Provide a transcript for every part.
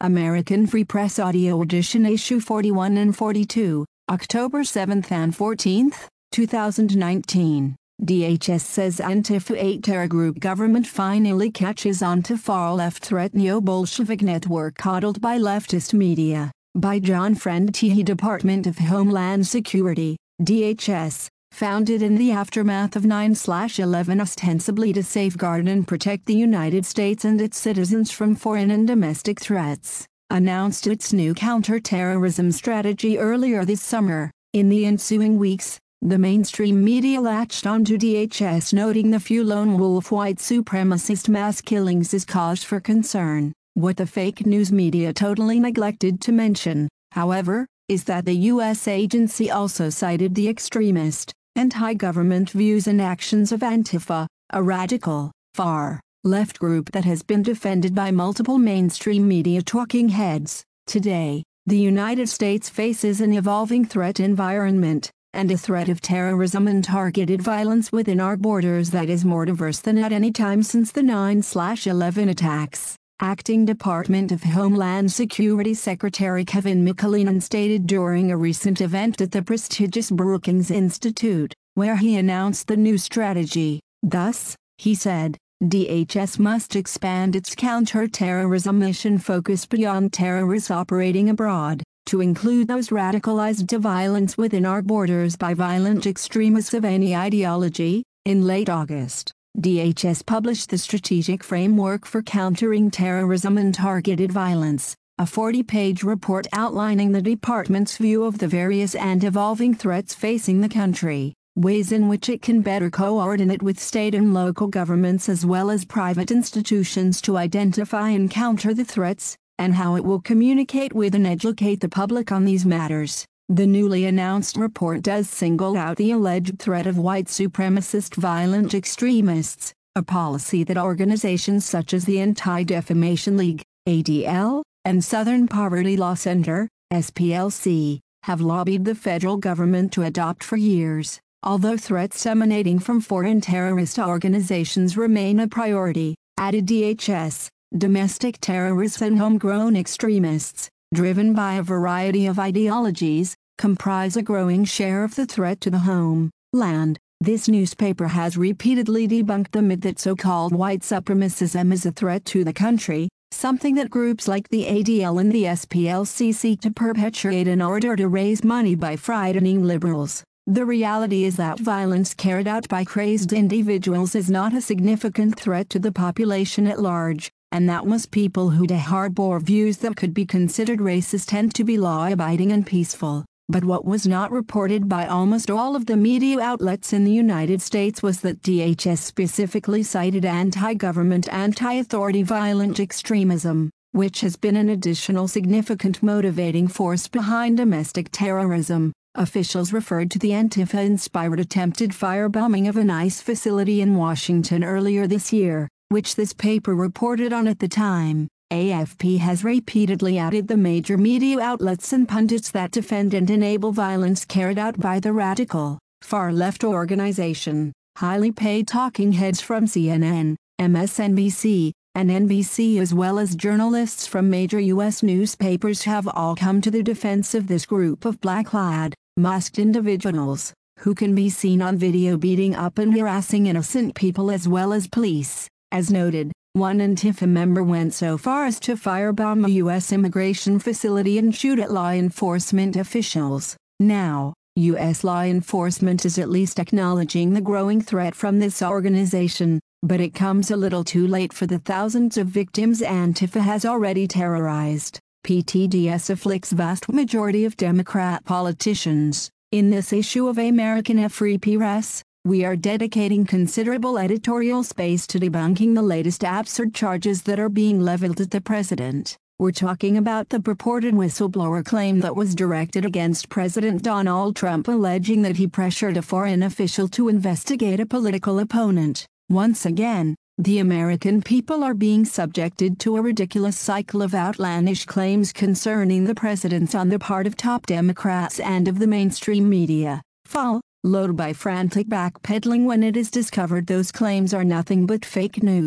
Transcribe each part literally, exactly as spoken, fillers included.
American Free Press Audio Edition Issue forty-one and forty-two, October seventh and fourteenth, two thousand nineteen. D H S says Antifa eight terror group government finally catches on to far-left threat neo-Bolshevik network coddled by leftist media. By John Friend Teehee. Department of Homeland Security, D H S, founded in the aftermath of nine eleven ostensibly to safeguard and protect the United States and its citizens from foreign and domestic threats, announced its new counter-terrorism strategy earlier this summer. In the ensuing weeks, the mainstream media latched onto D H S, noting the few lone wolf white supremacist mass killings as cause for concern. What the fake news media totally neglected to mention, however, is that the U S agency also cited the extremist, anti-government views and actions of Antifa, a radical, far-left group that has been defended by multiple mainstream media talking heads. Today, the United States faces an evolving threat environment, and a threat of terrorism and targeted violence within our borders that is more diverse than at any time since the nine eleven attacks. Acting Department of Homeland Security Secretary Kevin McAleenan stated during a recent event at the prestigious Brookings Institute, where he announced the new strategy. Thus, he said, D H S must expand its counter-terrorism mission focus beyond terrorists operating abroad, to include those radicalized to violence within our borders by violent extremists of any ideology. In late August, D H S published the Strategic Framework for Countering Terrorism and Targeted Violence, a forty-page report outlining the department's view of the various and evolving threats facing the country, ways in which it can better coordinate with state and local governments as well as private institutions to identify and counter the threats, and how it will communicate with and educate the public on these matters. The newly announced report does single out the alleged threat of white supremacist violent extremists, a policy that organizations such as the Anti-Defamation League, A D L, and Southern Poverty Law Center, S P L C, have lobbied the federal government to adopt for years. Although threats emanating from foreign terrorist organizations remain a priority, added D H S, domestic terrorists and homegrown extremists, driven by a variety of ideologies, comprise a growing share of the threat to the home land. This newspaper has repeatedly debunked the myth that so-called white supremacism is a threat to the country, something that groups like the A D L and the S P L C seek to perpetuate in order to raise money by frightening liberals. The reality is that violence carried out by crazed individuals is not a significant threat to the population at large, and that most people who harbor views that could be considered racist tend to be law-abiding and peaceful. But what was not reported by almost all of the media outlets in the United States was that D H S specifically cited anti-government, anti-authority violent extremism, which has been an additional significant motivating force behind domestic terrorism. Officials referred to the Antifa-inspired attempted firebombing of an ICE facility in Washington earlier this year, which this paper reported on at the time. A F P has repeatedly added the major media outlets and pundits that defend and enable violence carried out by the radical, far-left organization. Highly paid talking heads from C N N, M S N B C, and N B C as well as journalists from major U S newspapers have all come to the defense of this group of black-clad, masked individuals, who can be seen on video beating up and harassing innocent people as well as police. As noted, one Antifa member went so far as to firebomb a U S immigration facility and shoot at law enforcement officials. Now, U S law enforcement is at least acknowledging the growing threat from this organization, but it comes a little too late for the thousands of victims Antifa has already terrorized. P T D S afflicts vast majority of Democrat politicians. In this issue of American Free Press, we are dedicating considerable editorial space to debunking the latest absurd charges that are being leveled at the president. We're talking about the purported whistleblower claim that was directed against President Donald Trump, alleging that he pressured a foreign official to investigate a political opponent. Once again, the American people are being subjected to a ridiculous cycle of outlandish claims concerning the president on the part of top Democrats and of the mainstream media, followed by frantic backpedaling when it is discovered those claims are nothing but fake news.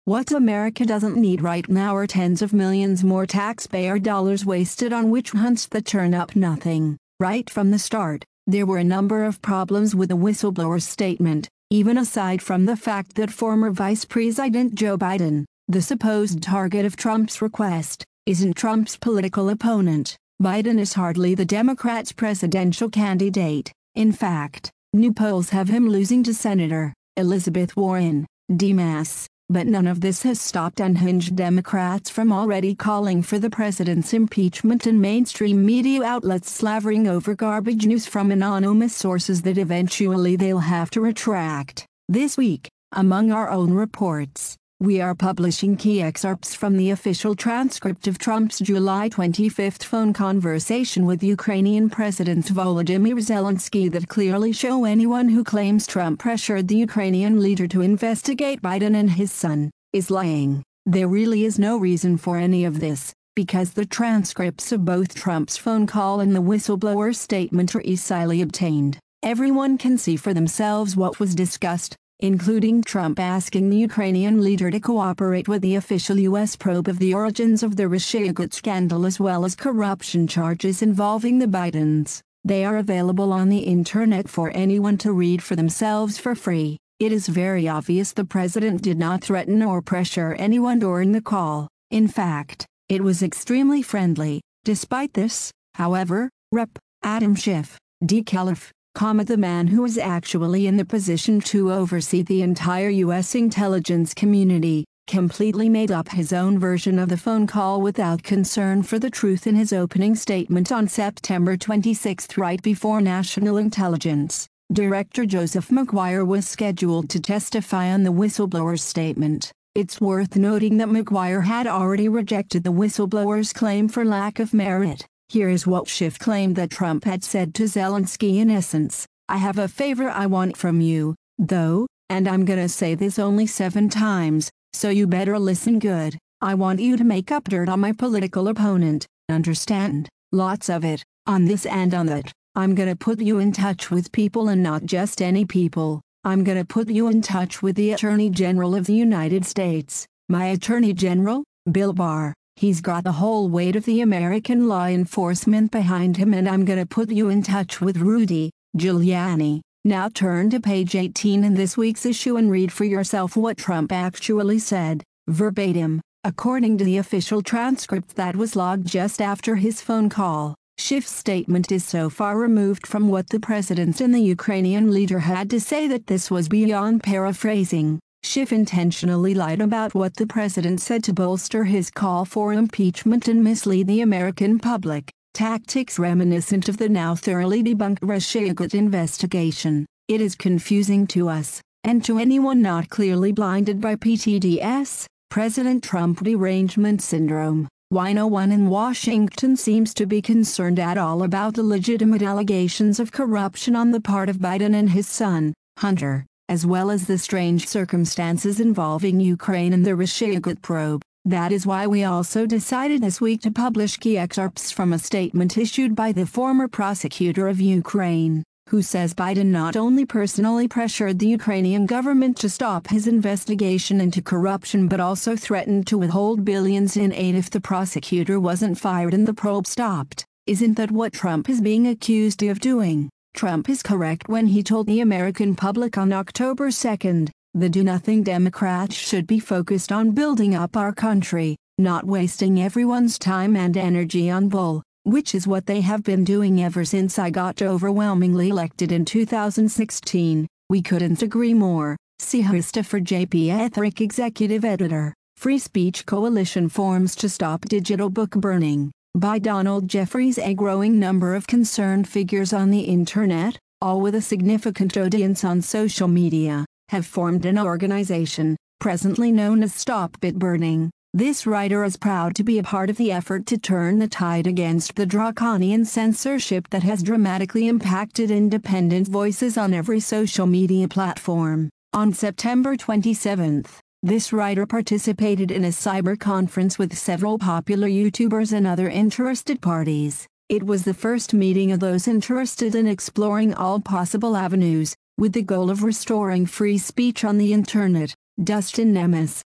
What America doesn't need right now are tens of millions more taxpayer dollars wasted on witch hunts that turn up nothing. Right from the start, there were a number of problems with the whistleblower statement, even aside from the fact that former Vice President Joe Biden, the supposed target of Trump's request, isn't Trump's political opponent. Biden is hardly the Democrats' presidential candidate. In fact, new polls have him losing to Senator Elizabeth Warren, D M S. But none of this has stopped unhinged Democrats from already calling for the president's impeachment and mainstream media outlets slavering over garbage news from anonymous sources that eventually they'll have to retract. This week, among our own reports, we are publishing key excerpts from the official transcript of Trump's July twenty-fifth phone conversation with Ukrainian President Volodymyr Zelensky that clearly show anyone who claims Trump pressured the Ukrainian leader to investigate Biden and his son is lying. There really is no reason for any of this, because the transcripts of both Trump's phone call and the whistleblower statement are easily obtained. Everyone can see for themselves what was discussed, including Trump asking the Ukrainian leader to cooperate with the official U S probe of the origins of the Russiagate scandal as well as corruption charges involving the Bidens. They are available on the internet for anyone to read for themselves for free. It is very obvious the president did not threaten or pressure anyone during the call. In fact, it was extremely friendly. Despite this, however, Representative Adam Schiff, D-Caliph, comma the man who is actually in the position to oversee the entire U S intelligence community, completely made up his own version of the phone call without concern for the truth in his opening statement on September twenty-sixth right before National Intelligence Director Joseph Maguire was scheduled to testify on the whistleblower's statement. It's worth noting that Maguire had already rejected the whistleblower's claim for lack of merit. Here is what Schiff claimed that Trump had said to Zelensky in essence: "I have a favor I want from you, though, and I'm gonna say this only seven times, so you better listen good. I want you to make up dirt on my political opponent, understand? Lots of it, on this and on that. I'm gonna put you in touch with people and not just any people. I'm gonna put you in touch with the Attorney General of the United States. My Attorney General, Bill Barr. He's got the whole weight of the American law enforcement behind him, and I'm gonna put you in touch with Rudy Giuliani." Now turn to page eighteen in this week's issue and read for yourself what Trump actually said, verbatim, according to the official transcript that was logged just after his phone call. Schiff's statement is so far removed from what the president and the Ukrainian leader had to say that this was beyond paraphrasing. Schiff intentionally lied about what the president said to bolster his call for impeachment and mislead the American public, tactics reminiscent of the now thoroughly debunked Russiagate investigation. It is confusing to us, and to anyone not clearly blinded by P T S D, President Trump derangement syndrome, why no one in Washington seems to be concerned at all about the legitimate allegations of corruption on the part of Biden and his son, Hunter, as well as the strange circumstances involving Ukraine and the Russiagate probe. That is why we also decided this week to publish key excerpts from a statement issued by the former prosecutor of Ukraine, who says Biden not only personally pressured the Ukrainian government to stop his investigation into corruption but also threatened to withhold billions in aid if the prosecutor wasn't fired and the probe stopped. Isn't that what Trump is being accused of doing? Trump is correct when he told the American public on October second, the do-nothing Democrats should be focused on building up our country, not wasting everyone's time and energy on bull, which is what they have been doing ever since I got overwhelmingly elected in two thousand sixteen. We couldn't agree more. See Christopher J. P. Etherick, Executive Editor. Free Speech Coalition forms to stop digital book burning. By Donald Jeffries. A growing number of concerned figures on the internet, all with a significant audience on social media, have formed an organization, presently known as Stop Bit Burning. This writer is proud to be a part of the effort to turn the tide against the draconian censorship that has dramatically impacted independent voices on every social media platform. On September twenty-seventh, this writer participated in a cyber conference with several popular YouTubers and other interested parties. It was the first meeting of those interested in exploring all possible avenues, with the goal of restoring free speech on the internet. Dustin Nemes,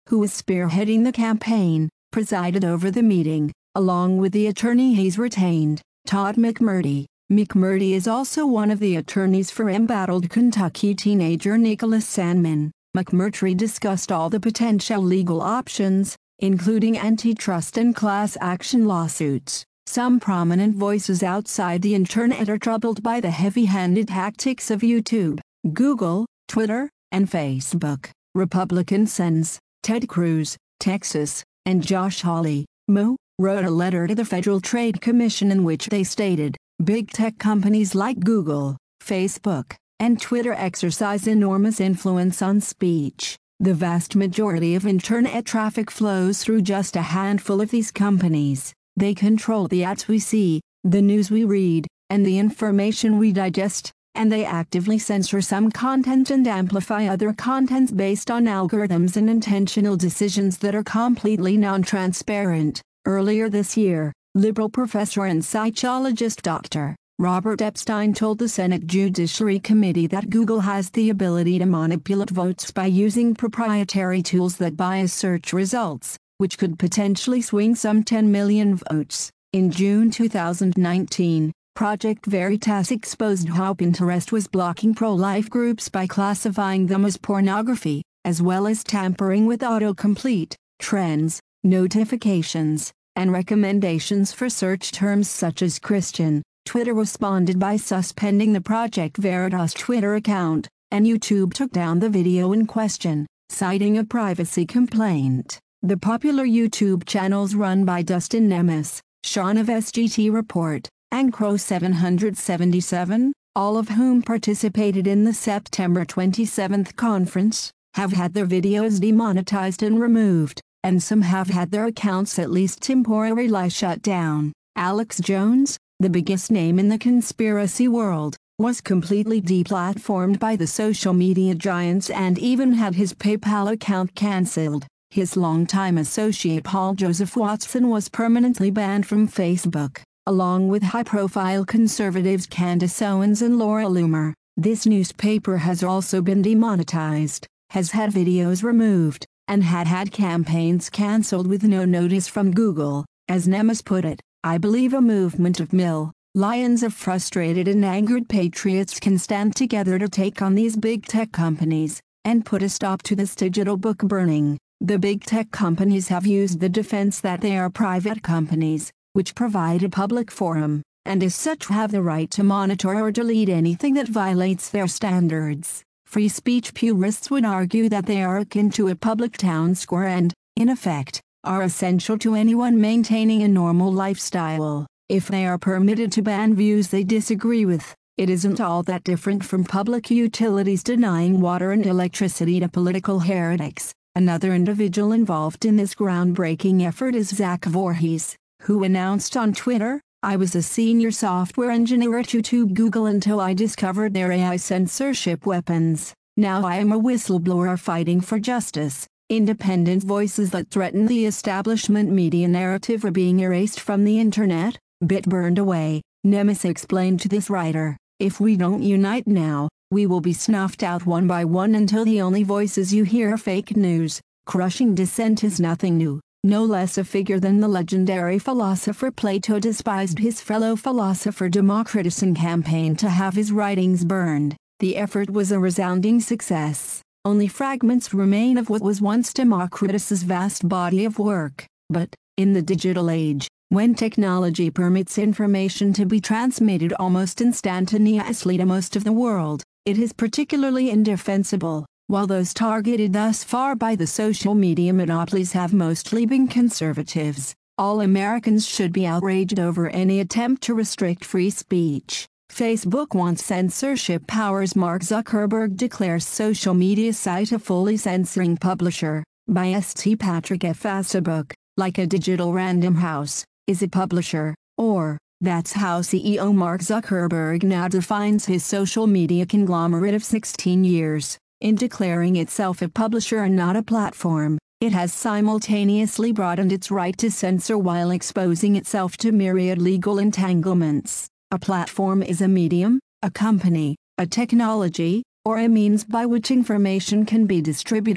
who is spearheading the campaign, presided over the meeting, along with the attorney he's retained, Todd McMurtry. McMurtry is also one of the attorneys for embattled Kentucky teenager Nicholas Sandmann. McMurtry discussed all the potential legal options, including antitrust and class action lawsuits. Some prominent voices outside the internet are troubled by the heavy-handed tactics of YouTube, Google, Twitter, and Facebook. Republican Sens, Ted Cruz, Texas, and Josh Hawley, Mo, wrote a letter to the Federal Trade Commission in which they stated, "Big tech companies like Google, Facebook, and Twitter exercise enormous influence on speech. The vast majority of internet traffic flows through just a handful of these companies. They control the ads we see, the news we read, and the information we digest, and they actively censor some content and amplify other content based on algorithms and intentional decisions that are completely non-transparent." Earlier this year, liberal professor and psychologist Doctor Robert Epstein told the Senate Judiciary Committee that Google has the ability to manipulate votes by using proprietary tools that bias search results, which could potentially swing some ten million votes. In June two thousand nineteen, Project Veritas exposed how Pinterest was blocking pro-life groups by classifying them as pornography, as well as tampering with autocomplete, trends, notifications, and recommendations for search terms such as Christian. Twitter responded by suspending the Project Veritas Twitter account, and YouTube took down the video in question, citing a privacy complaint. The popular YouTube channels run by Dustin Nemes, Sean of S G T Report, and Crow seven seventy-seven, all of whom participated in the September twenty-seventh conference, have had their videos demonetized and removed, and some have had their accounts at least temporarily shut down. Alex Jones, the biggest name in the conspiracy world, was completely deplatformed by the social media giants and even had his PayPal account cancelled. His longtime associate Paul Joseph Watson was permanently banned from Facebook, along with high-profile conservatives Candace Owens and Laura Loomer. This newspaper has also been demonetized, has had videos removed, and had had campaigns cancelled with no notice from Google. As Nemes put it, "I believe a movement of mill lions of frustrated and angered patriots can stand together to take on these big tech companies, and put a stop to this digital book burning." The big tech companies have used the defense that they are private companies, which provide a public forum, and as such have the right to monitor or delete anything that violates their standards. Free speech purists would argue that they are akin to a public town square and, in effect, are essential to anyone maintaining a normal lifestyle. If they are permitted to ban views they disagree with, it isn't all that different from public utilities denying water and electricity to political heretics. Another individual involved in this groundbreaking effort is Zach Voorhees, who announced on Twitter, "I was a senior software engineer at YouTube Google until I discovered their A I censorship weapons. Now I am a whistleblower fighting for justice. Independent voices that threaten the establishment media narrative are being erased from the internet, bit burned away." Nemes explained to this writer, "If we don't unite now, we will be snuffed out one by one until the only voices you hear are fake news." Crushing dissent is nothing new. No less a figure than the legendary philosopher Plato despised his fellow philosopher Democritus and campaigned to have his writings burned. The effort was a resounding success. Only fragments remain of what was once Democritus's vast body of work. But, in the digital age, when technology permits information to be transmitted almost instantaneously to most of the world, it is particularly indefensible. While those targeted thus far by the social media monopolies have mostly been conservatives, all Americans should be outraged over any attempt to restrict free speech. Facebook wants censorship powers. Mark Zuckerberg declares social media site a fully censoring publisher. By S T Patrick F. Facebook, like a digital Random House, is a publisher, or, that's how C E O Mark Zuckerberg now defines his social media conglomerate of sixteen years. In declaring itself a publisher and not a platform, it has simultaneously broadened its right to censor while exposing itself to myriad legal entanglements. A platform is a medium, a company, a technology, or a means by which information can be distributed.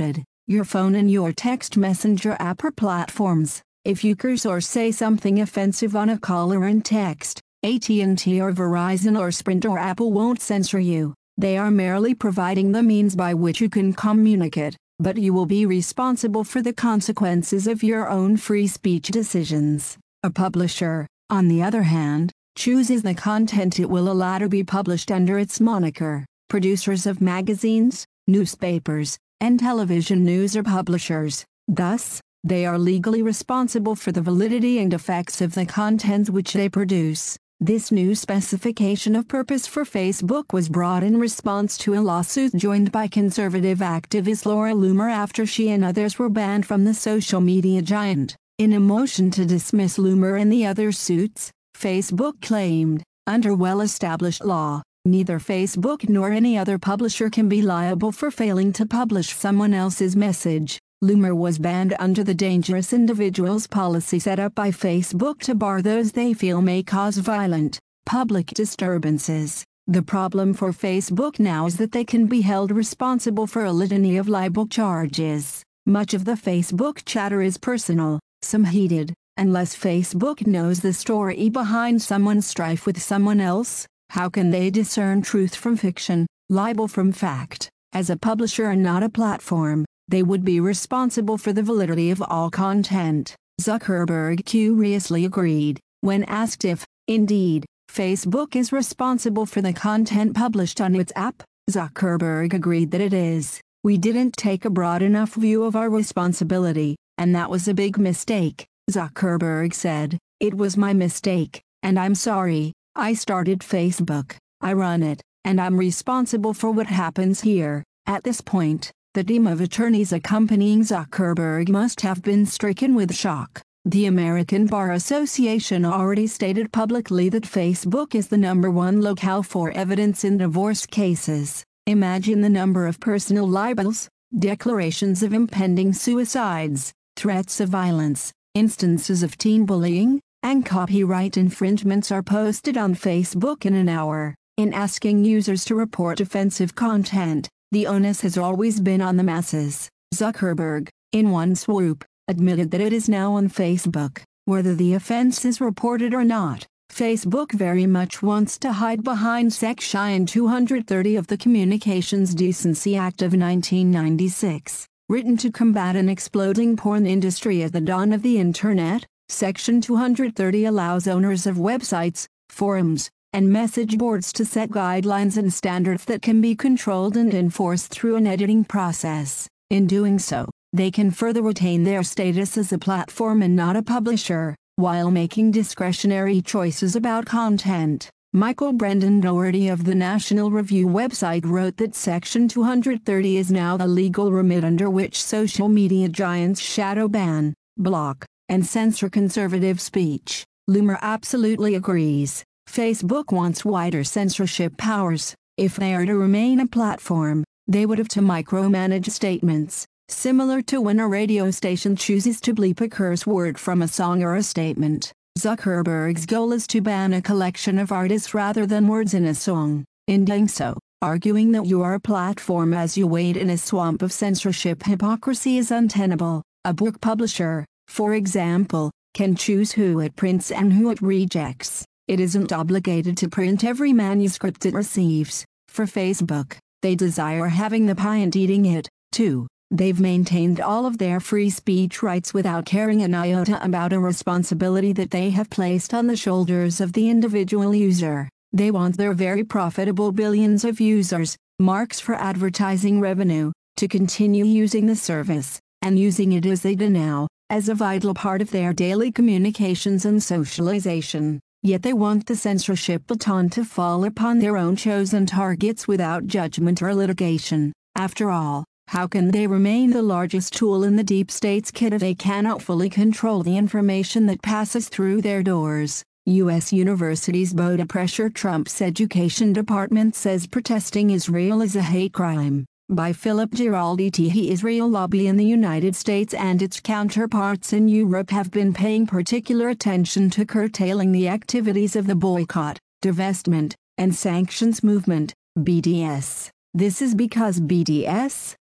your phone and your text messenger app or platforms. If you curse or say something offensive on a call or in text, A T and T or Verizon or Sprint or Apple won't censor you. They are merely providing the means by which you can communicate, but you will be responsible for the consequences of your own free speech decisions. A publisher, on the other hand, chooses the content it will allow to be published under its moniker. Producers of magazines, newspapers, and television news are publishers. Thus, they are legally responsible for the validity and effects of the content which they produce. This new specification of purpose for Facebook was brought in response to a lawsuit joined by conservative activist Laura Loomer after she and others were banned from the social media giant. In a motion to dismiss Loomer and the other suits, Facebook claimed, under well-established law, neither Facebook nor any other publisher can be liable for failing to publish someone else's message. Loomer was banned under the Dangerous Individuals policy set up by Facebook to bar those they feel may cause violent, public disturbances. The problem for Facebook now is that they can be held responsible for a litany of libel charges. Much of the Facebook chatter is personal, some heated. Unless Facebook knows the story behind someone's strife with someone else, how can they discern truth from fiction, libel from fact? As a publisher and not a platform, they would be responsible for the validity of all content. Zuckerberg curiously agreed. When asked if, indeed, Facebook is responsible for the content published on its app, Zuckerberg agreed that it is. We didn't take a broad enough view of our responsibility, and that was a big mistake, Zuckerberg said. It was my mistake, and I'm sorry. I started Facebook, I run it, and I'm responsible for what happens here. At this point, the team of attorneys accompanying Zuckerberg must have been stricken with shock. The American Bar Association already stated publicly that Facebook is the number one locale for evidence in divorce cases. Imagine the number of personal libels, declarations of impending suicides, threats of violence, instances of teen bullying, and copyright infringements are posted on Facebook in an hour. In asking users to report offensive content, the onus has always been on the masses. Zuckerberg, in one swoop, admitted that it is now on Facebook, whether the offense is reported or not. Facebook very much wants to hide behind Section two hundred thirty of the Communications Decency Act of nineteen ninety-six, written to combat an exploding porn industry at the dawn of the Internet. Section two hundred thirty allows owners of websites, forums, and message boards to set guidelines and standards that can be controlled and enforced through an editing process. In doing so, they can further retain their status as a platform and not a publisher, while making discretionary choices about content. Michael Brendan Doherty of the National Review website wrote that Section two hundred thirty is now the legal remit under which social media giants shadow ban, block, and censor conservative speech. Loomer absolutely agrees. Facebook wants wider censorship powers. If they are to remain a platform, they would have to micromanage statements, similar to when a radio station chooses to bleep a curse word from a song or a statement. Zuckerberg's goal is to ban a collection of artists rather than words in a song. In doing so, arguing that you are a platform as you wade in a swamp of censorship hypocrisy is untenable. A book publisher, for example, can choose who it prints and who it rejects. It isn't obligated to print every manuscript it receives. For Facebook, they desire having the pie and eating it, too. They've maintained all of their free speech rights without caring an iota about a responsibility that they have placed on the shoulders of the individual user. They want their very profitable billions of users, marks for advertising revenue, to continue using the service, and using it as they do now, as a vital part of their daily communications and socialization. Yet they want the censorship baton to fall upon their own chosen targets without judgment or litigation. After all, how can they remain the largest tool in the deep state's kit if they cannot fully control the information that passes through their doors? U S universities bow to pressure. Trump's education department says protesting Israel is a hate crime. By Philip Giraldi. The Israel lobby in the United States and its counterparts in Europe have been paying particular attention to curtailing the activities of the boycott, divestment, and sanctions movement, B D S. This is because B D S,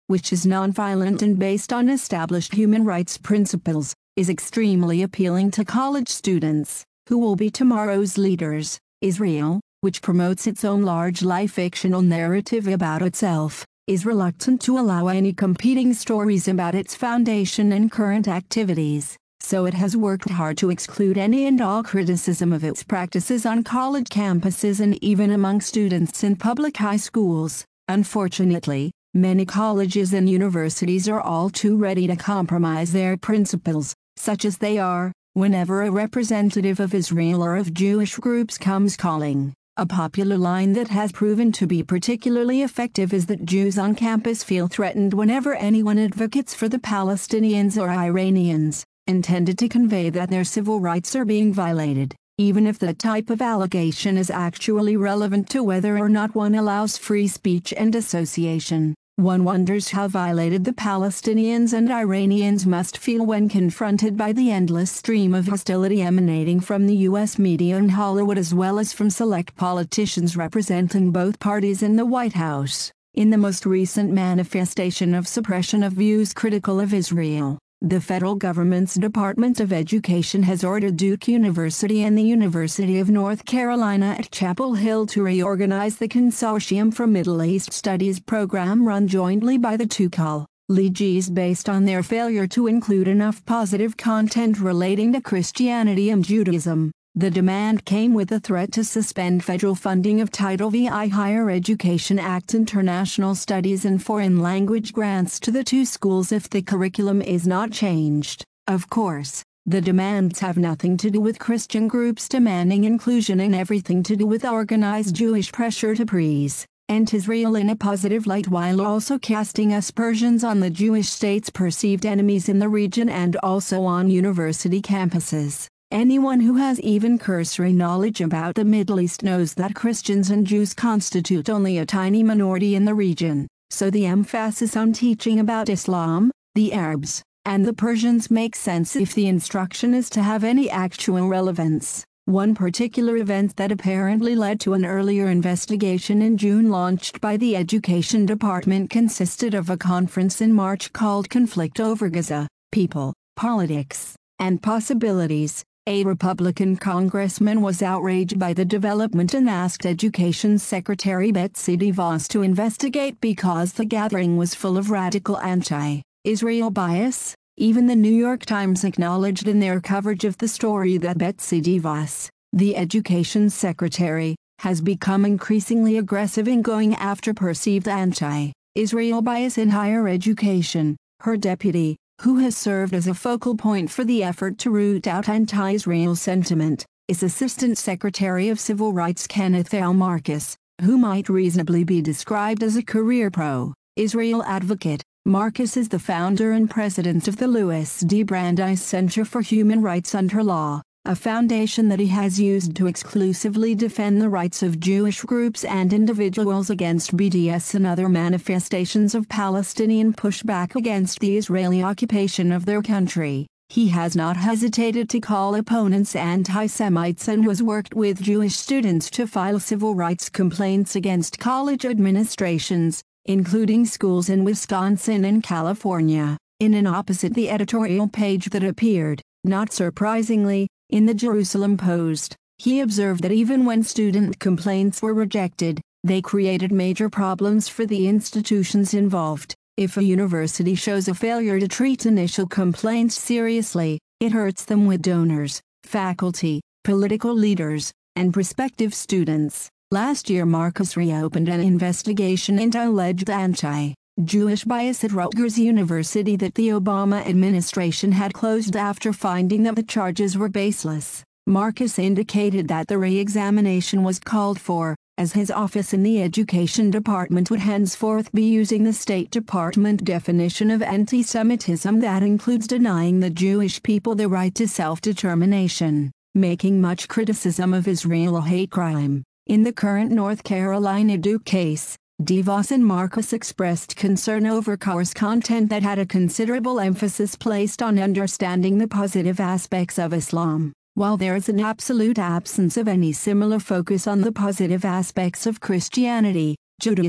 which is nonviolent and based on established human rights principles, is extremely appealing to college students, who will be tomorrow's leaders. Israel, which promotes its own large-life fictional narrative about itself, is reluctant to allow any competing stories about its foundation and current activities, so it has worked hard to exclude any and all criticism of its practices on college campuses and even among students in public high schools. Unfortunately, many colleges and universities are all too ready to compromise their principles, such as they are, whenever a representative of Israel or of Jewish groups comes calling. A popular line that has proven to be particularly effective is that Jews on campus feel threatened whenever anyone advocates for the Palestinians or Iranians, intended to convey that their civil rights are being violated, even if the type of allegation is actually relevant to whether or not one allows free speech and association. One wonders how violated the Palestinians and Iranians must feel when confronted by the endless stream of hostility emanating from the U S media and Hollywood, as well as from select politicians representing both parties in the White House. In the most recent manifestation of suppression of views critical of Israel, the federal government's Department of Education has ordered Duke University and the University of North Carolina at Chapel Hill to reorganize the Consortium for Middle East Studies program run jointly by the two colleges based on their failure to include enough positive content relating to Christianity and Judaism. The demand came with a threat to suspend federal funding of Title V I Higher Education Act International Studies and Foreign Language grants to the two schools if the curriculum is not changed. Of course, the demands have nothing to do with Christian groups demanding inclusion and everything to do with organized Jewish pressure to present Israel in a positive light while also casting aspersions on the Jewish state's perceived enemies in the region and also on university campuses. Anyone who has even cursory knowledge about the Middle East knows that Christians and Jews constitute only a tiny minority in the region, so the emphasis on teaching about Islam, the Arabs, and the Persians makes sense if the instruction is to have any actual relevance. One particular event that apparently led to an earlier investigation in June launched by the Education Department consisted of a conference in March called Conflict Over Gaza, People, Politics, and Possibilities. A Republican congressman was outraged by the development and asked Education Secretary Betsy DeVos to investigate because the gathering was full of radical anti-Israel bias. Even the New York Times acknowledged in their coverage of the story that Betsy DeVos, the Education Secretary, has become increasingly aggressive in going after perceived anti-Israel bias in higher education. Her deputy, who has served as a focal point for the effort to root out anti-Israel sentiment, is Assistant Secretary of Civil Rights Kenneth L. Marcus, who might reasonably be described as a career pro-Israel advocate. Marcus is the founder and president of the Louis D. Brandeis Center for Human Rights Under Law, a foundation that he has used to exclusively defend the rights of Jewish groups and individuals against B D S and other manifestations of Palestinian pushback against the Israeli occupation of their country. He has not hesitated to call opponents anti-Semites and has worked with Jewish students to file civil rights complaints against college administrations, including schools in Wisconsin and California. In an opposite the editorial page that appeared, not surprisingly, in the Jerusalem Post, he observed that even when student complaints were rejected, they created major problems for the institutions involved. If a university shows a failure to treat initial complaints seriously, it hurts them with donors, faculty, political leaders, and prospective students. Last year Marcus reopened an investigation into alleged anti-Jewish bias at Rutgers University that the Obama administration had closed after finding that the charges were baseless. Marcus indicated that the re-examination was called for, as his office in the Education Department would henceforth be using the State Department definition of anti-Semitism that includes denying the Jewish people the right to self-determination, making much criticism of Israel a hate crime. In the current North Carolina Duke case, DeVos and Marcus expressed concern over course content that had a considerable emphasis placed on understanding the positive aspects of Islam, while there is an absolute absence of any similar focus on the positive aspects of Christianity, Judaism,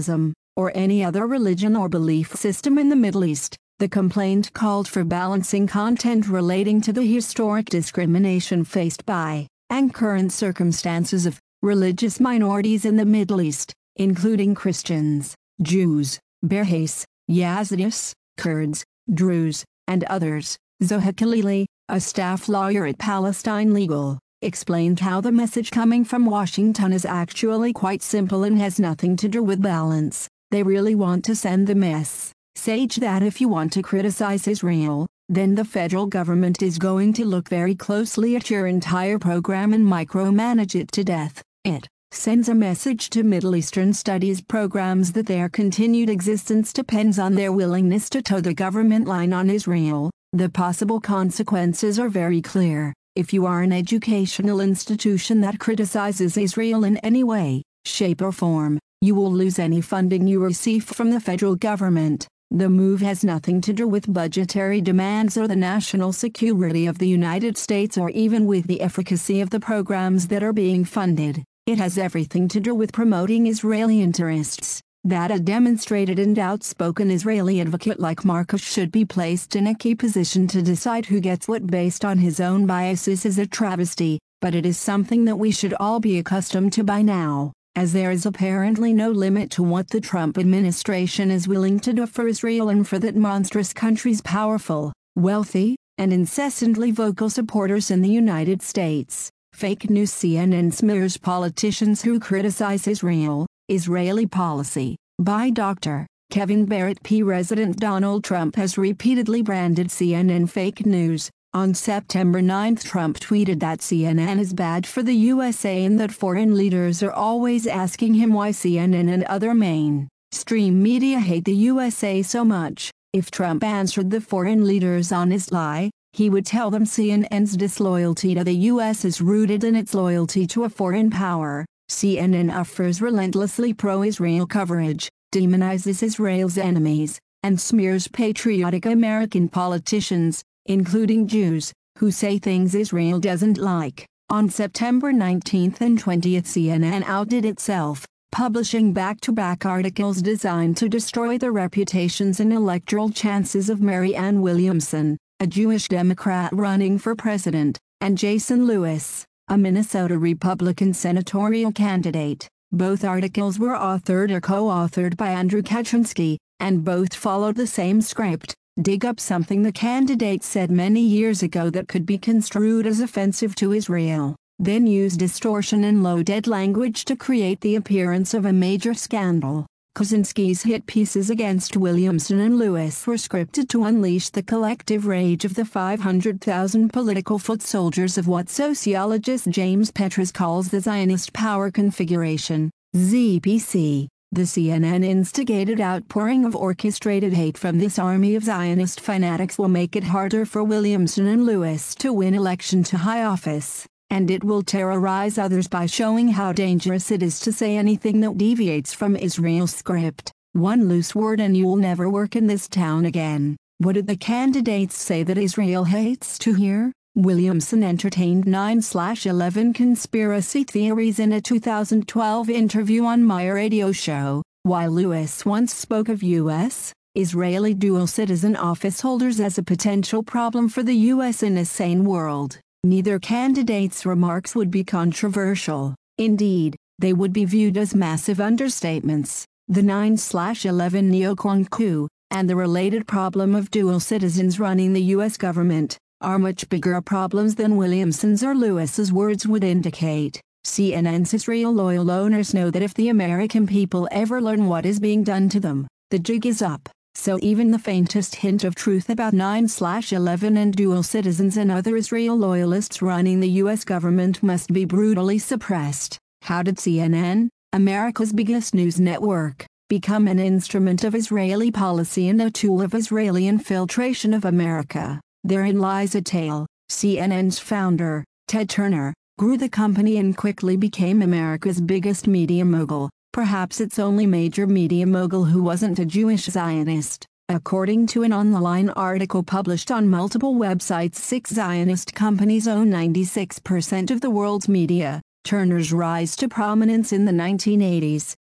or any other religion or belief system in the Middle East. The complaint called for balancing content relating to the historic discrimination faced by, and current circumstances of, religious minorities in the Middle East, including Christians, Jews, Baha'is, Yazidis, Kurds, Druze, and others. Zoha Khalili, a staff lawyer at Palestine Legal, explained how the message coming from Washington is actually quite simple and has nothing to do with balance. They really want to send the message that if you want to criticize Israel, then the federal government is going to look very closely at your entire program and micromanage it to death. It sends a message to Middle Eastern studies programs that their continued existence depends on their willingness to toe the government line on Israel. The possible consequences are very clear. If you are an educational institution that criticizes Israel in any way, shape or form, you will lose any funding you receive from the federal government. The move has nothing to do with budgetary demands or the national security of the United States or even with the efficacy of the programs that are being funded. It has everything to do with promoting Israeli interests. That a demonstrated and outspoken Israeli advocate like Marcus should be placed in a key position to decide who gets what based on his own biases is a travesty, but it is something that we should all be accustomed to by now, as there is apparently no limit to what the Trump administration is willing to do for Israel and for that monstrous country's powerful, wealthy, and incessantly vocal supporters in the United States. Fake news. C N N smears politicians who criticize Israel. Israeli policy, by Doctor Kevin Barrett. President Donald Trump has repeatedly branded C N N fake news. On September ninth, Trump tweeted that C N N is bad for the U S A and that foreign leaders are always asking him why C N N and other mainstream media hate the U S A so much. If Trump answered the foreign leaders' honest lie, he would tell them C N N's disloyalty to the U S is rooted in its loyalty to a foreign power. C N N offers relentlessly pro-Israel coverage, demonizes Israel's enemies, and smears patriotic American politicians, including Jews, who say things Israel doesn't like. On September nineteenth and twentieth, C N N outdid itself, publishing back-to-back articles designed to destroy the reputations and electoral chances of Marianne Williamson, a Jewish Democrat running for president, and Jason Lewis, a Minnesota Republican senatorial candidate. Both articles were authored or co-authored by Andrew Kaczynski, and both followed the same script: dig up something the candidate said many years ago that could be construed as offensive to Israel, then use distortion and loaded language to create the appearance of a major scandal. Kaczynski's hit pieces against Williamson and Lewis were scripted to unleash the collective rage of the five hundred thousand political foot soldiers of what sociologist James Petraeus calls the Zionist power configuration, Z P C. The C N N-instigated outpouring of orchestrated hate from this army of Zionist fanatics will make it harder for Williamson and Lewis to win election to high office, and it will terrorize others by showing how dangerous it is to say anything that deviates from Israel's script. One loose word and you'll never work in this town again. What did the candidates say that Israel hates to hear? Williamson entertained nine eleven conspiracy theories in a two thousand twelve interview on my radio show, while Lewis once spoke of U S Israeli dual citizen office holders as a potential problem for the U S in a sane world. Neither candidate's remarks would be controversial. Indeed, they would be viewed as massive understatements. The nine eleven neocon coup, and the related problem of dual citizens running the U S government, are much bigger problems than Williamson's or Lewis's words would indicate. C N N's Israel loyal owners know that if the American people ever learn what is being done to them, the jig is up. So even the faintest hint of truth about nine eleven and dual citizens and other Israel loyalists running the U S government must be brutally suppressed. How did C N N, America's biggest news network, become an instrument of Israeli policy and a tool of Israeli infiltration of America? Therein lies a tale. C N N's founder, Ted Turner, grew the company and quickly became America's biggest media mogul, perhaps its only major media mogul who wasn't a Jewish Zionist. According to an online article published on multiple websites, six Zionist companies own ninety-six percent of the world's media. Turner's rise to prominence in the nineteen eighties,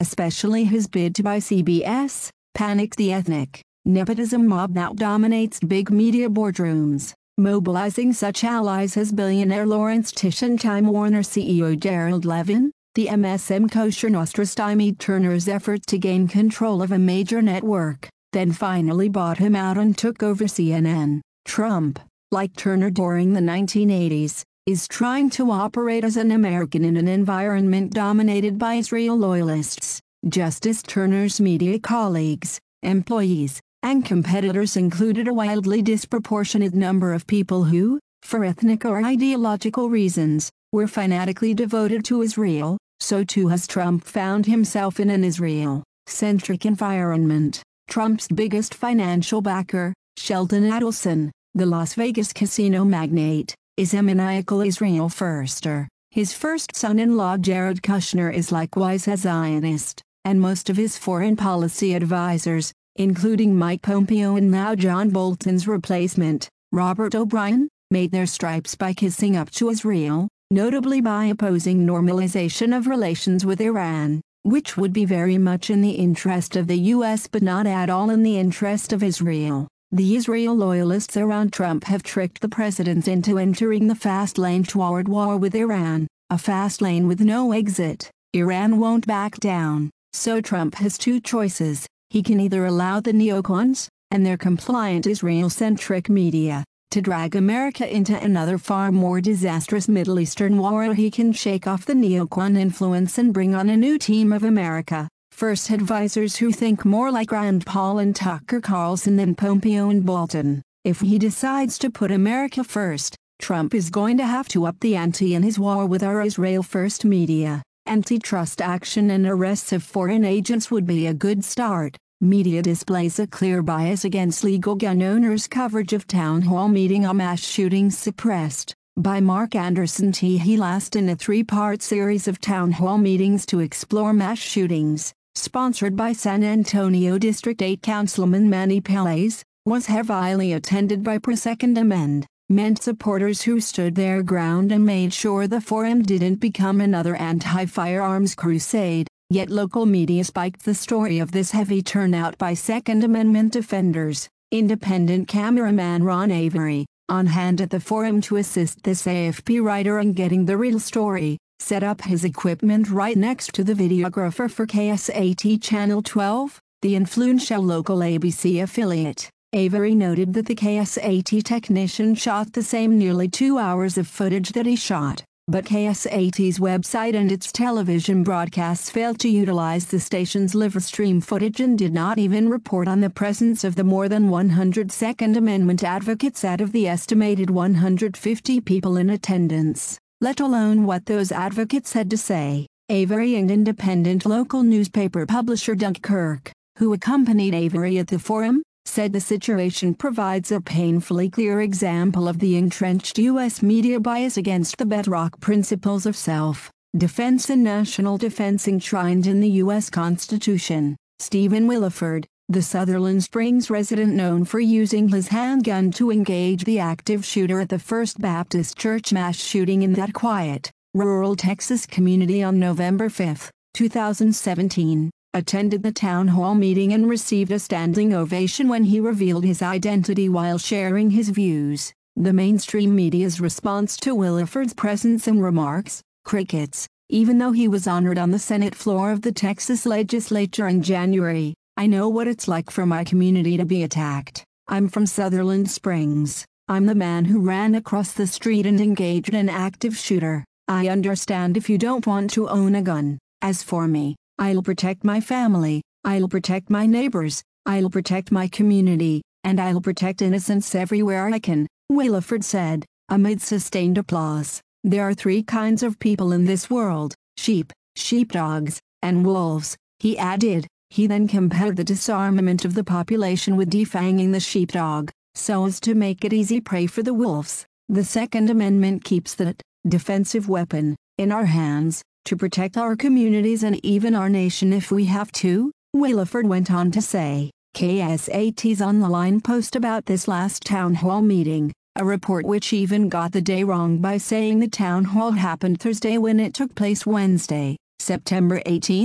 especially his bid to buy C B S, panicked the ethnic, nepotism mob that dominates big media boardrooms, mobilizing such allies as billionaire Lawrence Tisch and Time Warner C E O Gerald Levin. The M S M Kosher Nostra stymied Turner's efforts to gain control of a major network, then finally bought him out and took over C N N. Trump, like Turner during the nineteen eighties, is trying to operate as an American in an environment dominated by Israel loyalists, just as Turner's media colleagues, employees, and competitors included a wildly disproportionate number of people who, for ethnic or ideological reasons, were fanatically devoted to Israel. So too has Trump found himself in an Israel-centric environment. Trump's biggest financial backer, Sheldon Adelson, the Las Vegas casino magnate, is a maniacal Israel firster. His first son-in-law Jared Kushner is likewise a Zionist, and most of his foreign policy advisors, including Mike Pompeo and now John Bolton's replacement, Robert O'Brien, made their stripes by kissing up to Israel, notably by opposing normalization of relations with Iran, which would be very much in the interest of the U S but not at all in the interest of Israel. The Israel loyalists around Trump have tricked the president into entering the fast lane toward war with Iran, a fast lane with no exit. Iran won't back down, so Trump has two choices. He can either allow the neocons, and their compliant Israel-centric media, to drag America into another far more disastrous Middle Eastern war, or he can shake off the neocon influence and bring on a new team of America First advisors who think more like Rand Paul and Tucker Carlson than Pompeo and Bolton. If he decides to put America first, Trump is going to have to up the ante in his war with our Israel-first media. Antitrust action and arrests of foreign agents would be a good start. Media displays a clear bias against legal gun owners. Coverage of town hall meeting on mass shootings suppressed. By Mark Anderson T. He last in a three-part series of town hall meetings to explore mass shootings, sponsored by San Antonio District eight Councilman Manny Pelez, was heavily attended by pro-Second Amendment supporters who stood their ground and made sure the forum didn't become another anti-firearms crusade. Yet local media spiked the story of this heavy turnout by Second Amendment defenders. Independent cameraman Ron Avery, on hand at the forum to assist this A F P writer in getting the real story, set up his equipment right next to the videographer for K S A T Channel twelve, the influential local A B C affiliate. Avery noted that the K S A T technician shot the same nearly two hours of footage that he shot, but K S A T's website and its television broadcasts failed to utilize the station's live stream footage and did not even report on the presence of the more than one hundred Second Amendment advocates out of the estimated one hundred fifty people in attendance, let alone what those advocates had to say. Avery and independent local newspaper publisher Doug Kirk, who accompanied Avery at the forum, said the situation provides a painfully clear example of the entrenched U S media bias against the bedrock principles of self-defense and national defense enshrined in the U S Constitution. Stephen Williford, the Sutherland Springs resident known for using his handgun to engage the active shooter at the First Baptist Church mass shooting in that quiet, rural Texas community on November fifth, two thousand seventeen, attended the town hall meeting and received a standing ovation when he revealed his identity while sharing his views. The mainstream media's response to Williford's presence and remarks, crickets, even though he was honored on the Senate floor of the Texas legislature in January. I know what it's like for my community to be attacked. I'm from Sutherland Springs. I'm the man who ran across the street and engaged an active shooter. I understand if you don't want to own a gun. As for me, I'll protect my family, I'll protect my neighbors, I'll protect my community, and I'll protect innocents everywhere I can, Williford said, amid sustained applause. There are three kinds of people in this world: sheep, sheepdogs, and wolves, he added. He then compared the disarmament of the population with defanging the sheepdog, so as to make it easy prey for the wolves. The Second Amendment keeps that defensive weapon in our hands, to protect our communities and even our nation if we have to, Williford went on to say. K S A T's On the Line post about this last town hall meeting, a report which even got the day wrong by saying the town hall happened Thursday when it took place Wednesday, September eighteenth,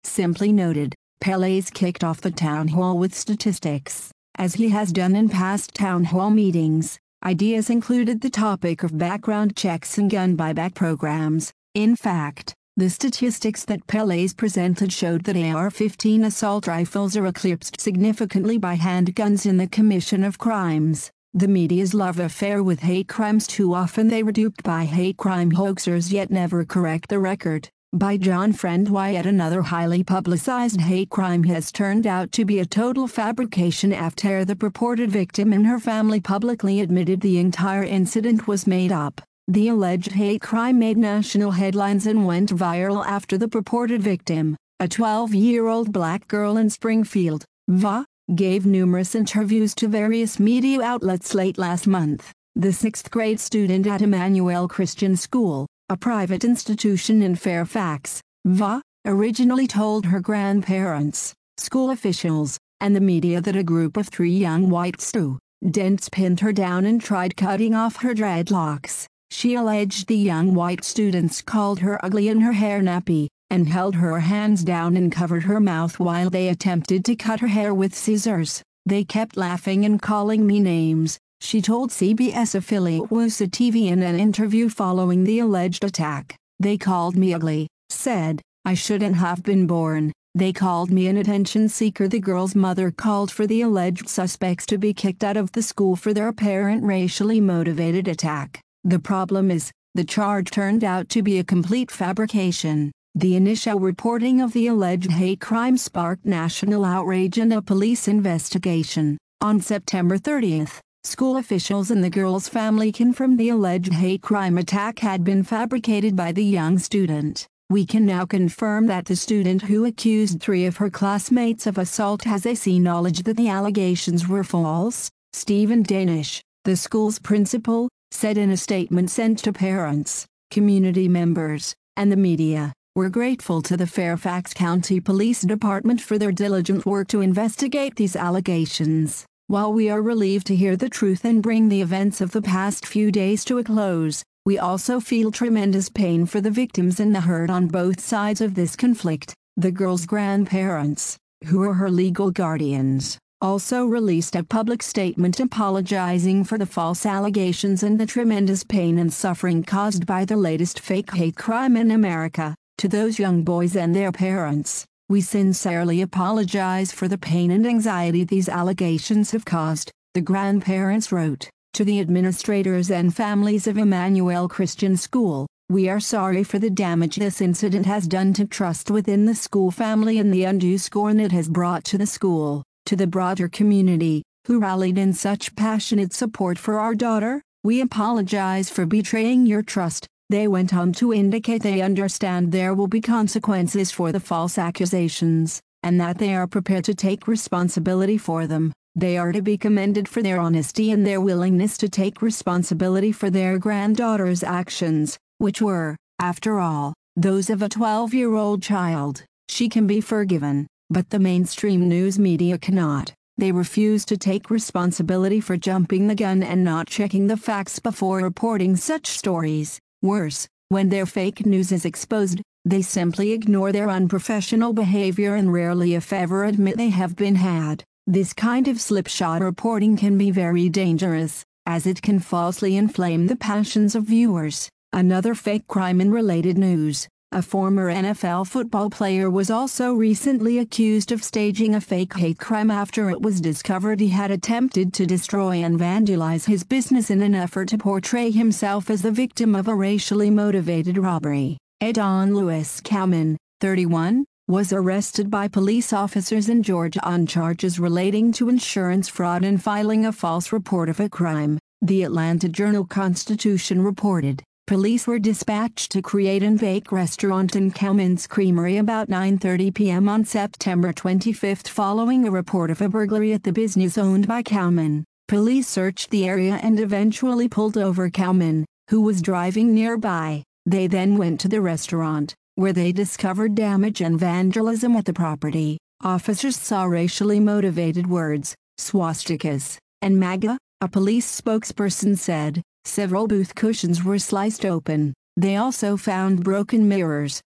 simply noted, Pelés kicked off the town hall with statistics. As he has done in past town hall meetings, ideas included the topic of background checks and gun buyback programs. In fact, the statistics that Pelés presented showed that A R fifteen assault rifles are eclipsed significantly by handguns in the commission of crimes. The media's love affair with hate crimes, too often they were duped by hate crime hoaxers yet never correct the record. By John Friend, why yet another highly publicized hate crime has turned out to be a total fabrication after the purported victim and her family publicly admitted the entire incident was made up. The alleged hate crime made national headlines and went viral after the purported victim, a twelve-year-old black girl in Springfield, V A, gave numerous interviews to various media outlets late last month. The sixth-grade student at Emmanuel Christian School, a private institution in Fairfax, V A, originally told her grandparents, school officials, and the media that a group of three young white students pinned her down and tried cutting off her dreadlocks. She alleged the young white students called her ugly and her hair nappy, and held her hands down and covered her mouth while they attempted to cut her hair with scissors. They kept laughing and calling me names, she told C B S affiliate Woosa T V in an interview following the alleged attack. They called me ugly, said, I shouldn't have been born. They called me an attention seeker. The girl's mother called for the alleged suspects to be kicked out of the school for their apparent racially motivated attack. The problem is, the charge turned out to be a complete fabrication. The initial reporting of the alleged hate crime sparked national outrage and a police investigation. On September thirtieth, school officials and the girl's family confirmed the alleged hate crime attack had been fabricated by the young student. We can now confirm that the student who accused three of her classmates of assault has A C knowledge that the allegations were false. Stephen Danish, the school's principal, said in a statement sent to parents, community members, and the media, "We're grateful to the Fairfax County Police Department for their diligent work to investigate these allegations. While we are relieved to hear the truth and bring the events of the past few days to a close, we also feel tremendous pain for the victims and the hurt on both sides of this conflict." The girl's grandparents, who are her legal guardians, also released a public statement apologizing for the false allegations and the tremendous pain and suffering caused by the latest fake hate crime in America. To those young boys and their parents, we sincerely apologize for the pain and anxiety these allegations have caused, the grandparents wrote. To the administrators and families of Emmanuel Christian School, we are sorry for the damage this incident has done to trust within the school family and the undue scorn it has brought to the school. To the broader community, who rallied in such passionate support for our daughter, we apologize for betraying your trust. They went on to indicate they understand there will be consequences for the false accusations, and that they are prepared to take responsibility for them. They are to be commended for their honesty and their willingness to take responsibility for their granddaughter's actions, which were, after all, those of a twelve-year-old child. She can be forgiven, but the mainstream news media cannot. They refuse to take responsibility for jumping the gun and not checking the facts before reporting such stories. Worse, when their fake news is exposed, they simply ignore their unprofessional behavior and rarely if ever admit they have been had. This kind of slipshod reporting can be very dangerous, as it can falsely inflame the passions of viewers. Another fake crime in related news. A former N F L football player was also recently accused of staging a fake hate crime after it was discovered he had attempted to destroy and vandalize his business in an effort to portray himself as the victim of a racially motivated robbery. Adon Lewis Cowman, thirty-one, was arrested by police officers in Georgia on charges relating to insurance fraud and filing a false report of a crime, the Atlanta Journal-Constitution reported. Police were dispatched to Create and Bake Restaurant in Cowman's Creamery about nine thirty p m on September twenty-fifth following a report of a burglary at the business owned by Cowman. Police searched the area and eventually pulled over Cowman, who was driving nearby. They then went to the restaurant, where they discovered damage and vandalism at the property. Officers saw racially motivated words, swastikas, and MAGA, a police spokesperson said. Several booth cushions were sliced open. They also found broken mirrors,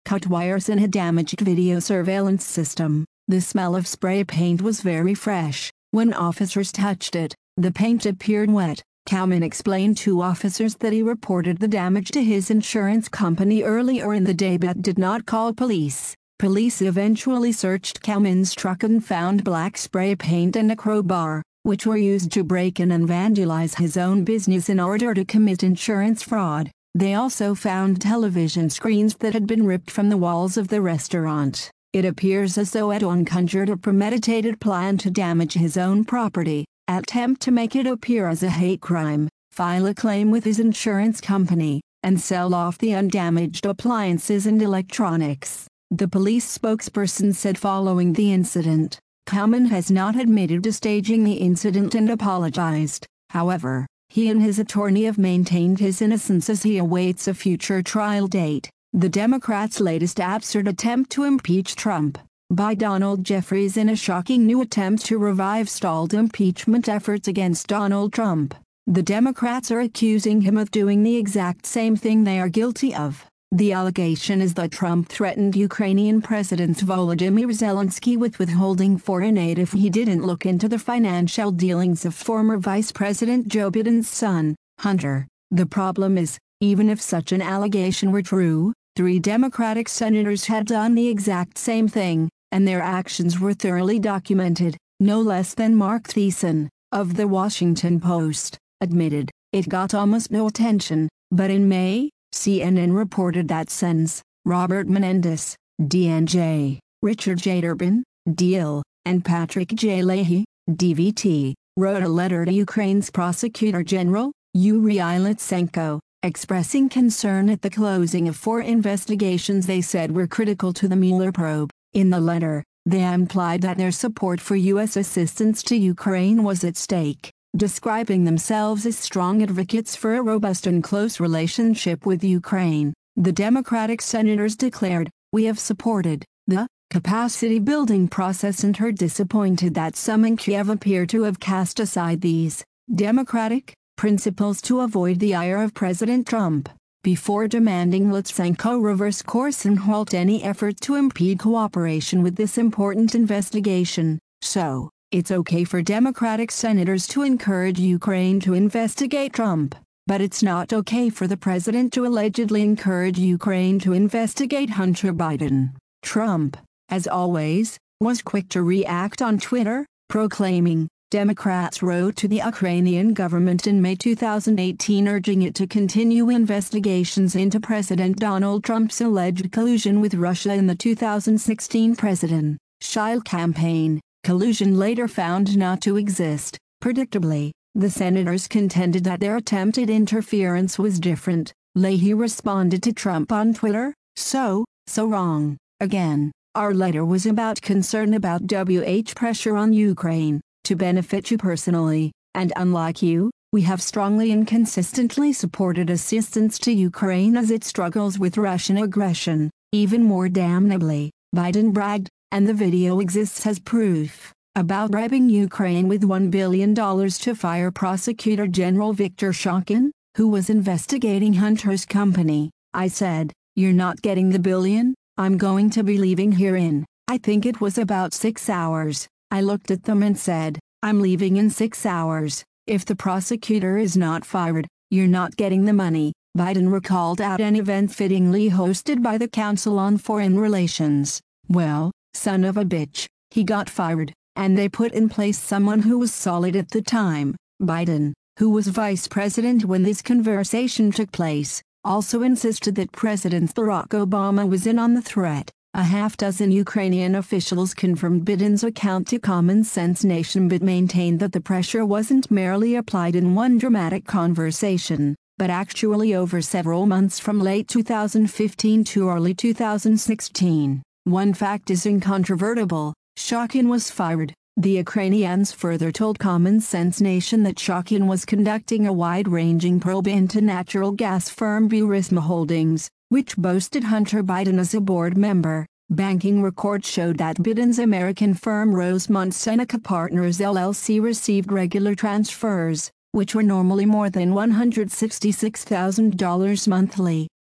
cut wires in a damaged video surveillance system. The smell of spray paint was very fresh. When officers touched it, the paint appeared wet. Kauman explained to officers that he reported the damage to his insurance company earlier in the day but did not call police. Police eventually searched Kauman's truck and found black spray paint and a crowbar, which were used to break in and vandalize his own business in order to commit insurance fraud. They also found television screens that had been ripped from the walls of the restaurant. It appears as though Edon conjured a premeditated plan to damage his own property, attempt to make it appear as a hate crime, file a claim with his insurance company, and sell off the undamaged appliances and electronics. The police spokesperson said following the incident, Kauman has not admitted to staging the incident and apologized. However, he and his attorney have maintained his innocence as he awaits a future trial date. The Democrats' latest absurd attempt to impeach Trump by Donald Jeffries in a shocking new attempt to revive stalled impeachment efforts against Donald Trump. The Democrats are accusing him of doing the exact same thing they are guilty of. The allegation is that Trump threatened Ukrainian President Volodymyr Zelensky with withholding foreign aid if he didn't look into the financial dealings of former Vice President Joe Biden's son, Hunter. The problem is, even if such an allegation were true, three Democratic senators had done the exact same thing, and their actions were thoroughly documented. No less than Mark Thiessen, of The Washington Post, admitted. It got almost no attention, but in May, C N N reported that Sens, Robert Menendez, D N J, Richard J. Durbin, D L, and Patrick J. Leahy, D V T, wrote a letter to Ukraine's Prosecutor General, Yuri Lutsenko, expressing concern at the closing of four investigations they said were critical to the Mueller probe. In the letter, they implied that their support for U S assistance to Ukraine was at stake, describing themselves as strong advocates for a robust and close relationship with Ukraine. The Democratic senators declared, "We have supported the capacity-building process and are disappointed that some in Kiev appear to have cast aside these democratic principles to avoid the ire of President Trump," before demanding Lutsenko reverse course and halt any effort to impede cooperation with this important investigation. So, it's okay for Democratic senators to encourage Ukraine to investigate Trump, but it's not okay for the president to allegedly encourage Ukraine to investigate Hunter Biden. Trump, as always, was quick to react on Twitter, proclaiming, Democrats wrote to the Ukrainian government in May two thousand eighteen urging it to continue investigations into President Donald Trump's alleged collusion with Russia in the two thousand sixteen presidential campaign. Collusion later found not to exist. Predictably, the senators contended that their attempted interference was different. Leahy responded to Trump on Twitter, so, so wrong. Again, our letter was about concern about W H pressure on Ukraine to benefit you personally, and unlike you, we have strongly and consistently supported assistance to Ukraine as it struggles with Russian aggression. Even more damnably, Biden bragged, and the video exists as proof, about bribing Ukraine with one billion dollars to fire Prosecutor General Viktor Shokin, who was investigating Hunter's company. I said, "You're not getting the billion, I'm going to be leaving here in, I think it was about six hours. I looked at them and said, I'm leaving in six hours. If the prosecutor is not fired, you're not getting the money." Biden recalled at an event fittingly hosted by the Council on Foreign Relations. Well, son of a bitch, he got fired, and they put in place someone who was solid at the time. Biden, who was vice president when this conversation took place, also insisted that President Barack Obama was in on the threat. A half-dozen Ukrainian officials confirmed Biden's account to Common Sense Nation but maintained that the pressure wasn't merely applied in one dramatic conversation, but actually over several months from late two thousand fifteen to early two thousand sixteen. One fact is incontrovertible: Shokin was fired. The Ukrainians further told Common Sense Nation that Shokin was conducting a wide-ranging probe into natural gas firm Burisma Holdings, which boasted Hunter Biden as a board member. Banking records showed that Biden's American firm Rosemont Seneca Partners L L C received regular transfers, which were normally more than one hundred sixty-six thousand dollars monthly,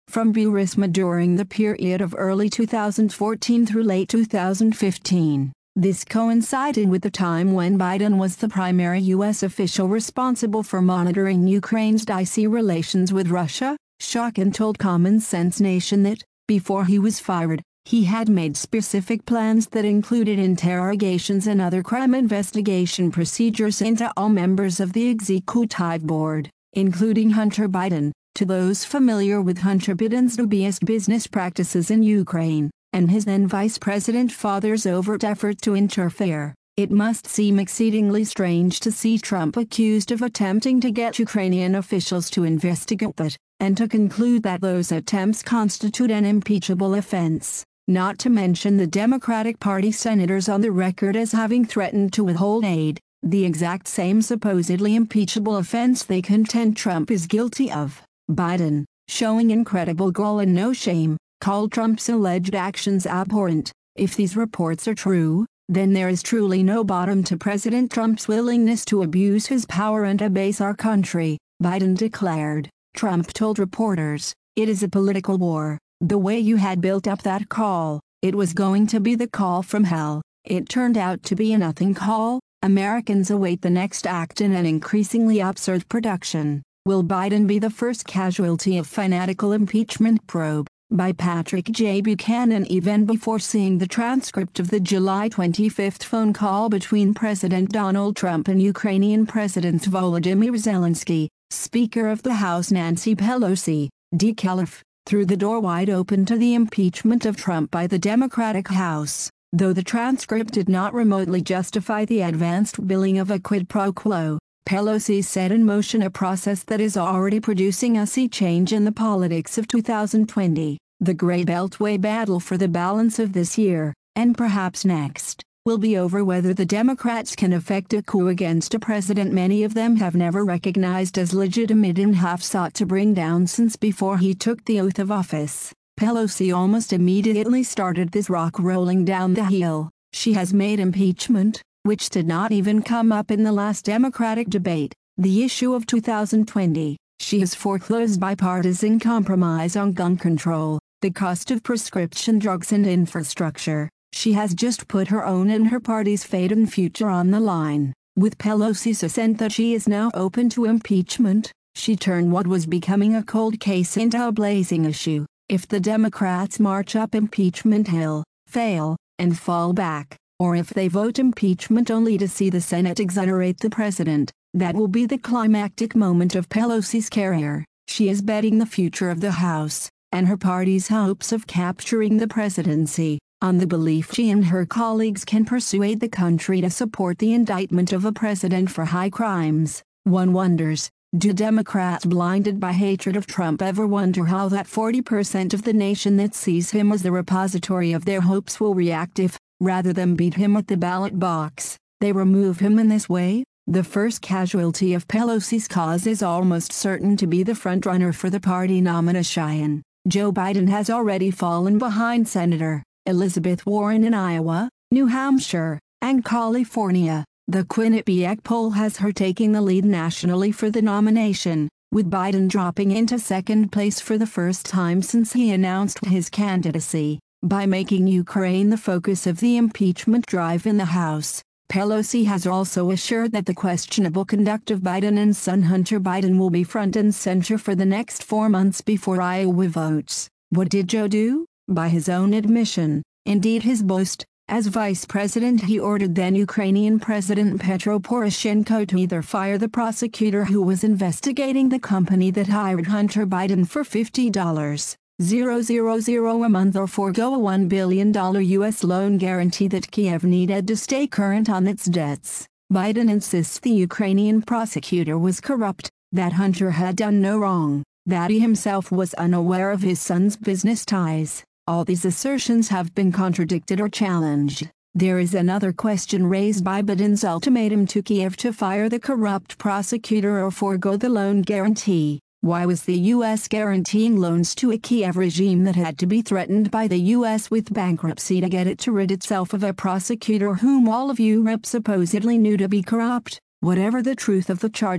from Burisma during the period of early two thousand fourteen through late two thousand fifteen. This coincided with the time when Biden was the primary U S official responsible for monitoring Ukraine's dicey relations with Russia. Shokin told Common Sense Nation that, before he was fired, he had made specific plans that included interrogations and other crime investigation procedures into all members of the executive board, including Hunter Biden. To those familiar with Hunter Biden's dubious business practices in Ukraine, and his then Vice President father's overt effort to interfere, it must seem exceedingly strange to see Trump accused of attempting to get Ukrainian officials to investigate that, and to conclude that those attempts constitute an impeachable offense, not to mention the Democratic Party senators on the record as having threatened to withhold aid, the exact same supposedly impeachable offense they contend Trump is guilty of. Biden, showing incredible gall and no shame, called Trump's alleged actions abhorrent. If these reports are true, then there is truly no bottom to President Trump's willingness to abuse his power and abase our country, Biden declared. Trump told reporters, "It is a political war. The way you had built up that call, it was going to be the call from hell. It turned out to be a nothing call. Americans await the next act in an increasingly absurd production. Will Biden be the first casualty of fanatical impeachment probe?" By Patrick J. Buchanan. Even before seeing the transcript of the July twenty-fifth phone call between President Donald Trump and Ukrainian President Volodymyr Zelensky, Speaker of the House Nancy Pelosi, declared, threw the door wide open to the impeachment of Trump by the Democratic House, though the transcript did not remotely justify the advanced billing of a quid pro quo. Pelosi set in motion a process that is already producing a sea change in the politics of two thousand twenty. The Gray Beltway battle for the balance of this year, and perhaps next, will be over whether the Democrats can effect a coup against a president many of them have never recognized as legitimate and have sought to bring down since before he took the oath of office. Pelosi almost immediately started this rock rolling down the hill. She has made impeachment, which did not even come up in the last Democratic debate, the issue of two thousand twenty. She has foreclosed bipartisan compromise on gun control, the cost of prescription drugs and infrastructure. She has just put her own and her party's fate and future on the line. With Pelosi's assent that she is now open to impeachment, she turned what was becoming a cold case into a blazing issue. If the Democrats march up impeachment hill, fail, and fall back, or if they vote impeachment only to see the Senate exonerate the president, that will be the climactic moment of Pelosi's career. She is betting the future of the House, and her party's hopes of capturing the presidency, on the belief she and her colleagues can persuade the country to support the indictment of a president for high crimes. One wonders, do Democrats blinded by hatred of Trump ever wonder how that forty percent of the nation that sees him as the repository of their hopes will react if, rather than beat him at the ballot box, they remove him in this way? The first casualty of Pelosi's cause is almost certain to be the frontrunner for the party nomination. Joe Biden has already fallen behind Senator Elizabeth Warren in Iowa, New Hampshire, and California. The Quinnipiac poll has her taking the lead nationally for the nomination, with Biden dropping into second place for the first time since he announced his candidacy. By making Ukraine the focus of the impeachment drive in the House, Pelosi has also assured that the questionable conduct of Biden and son Hunter Biden will be front and center for the next four months before Iowa votes. What did Joe do? By his own admission, indeed his boast, as vice president he ordered then Ukrainian President Petro Poroshenko to either fire the prosecutor who was investigating the company that hired Hunter Biden for fifty thousand dollars a month or forego a one billion dollars U S loan guarantee that Kiev needed to stay current on its debts. Biden insists the Ukrainian prosecutor was corrupt, that Hunter had done no wrong, that he himself was unaware of his son's business ties. All these assertions have been contradicted or challenged. There is another question raised by Biden's ultimatum to Kiev to fire the corrupt prosecutor or forego the loan guarantee. Why was the U S guaranteeing loans to a Kiev regime that had to be threatened by the U S with bankruptcy to get it to rid itself of a prosecutor whom all of Europe supposedly knew to be corrupt? Whatever the truth of the charges,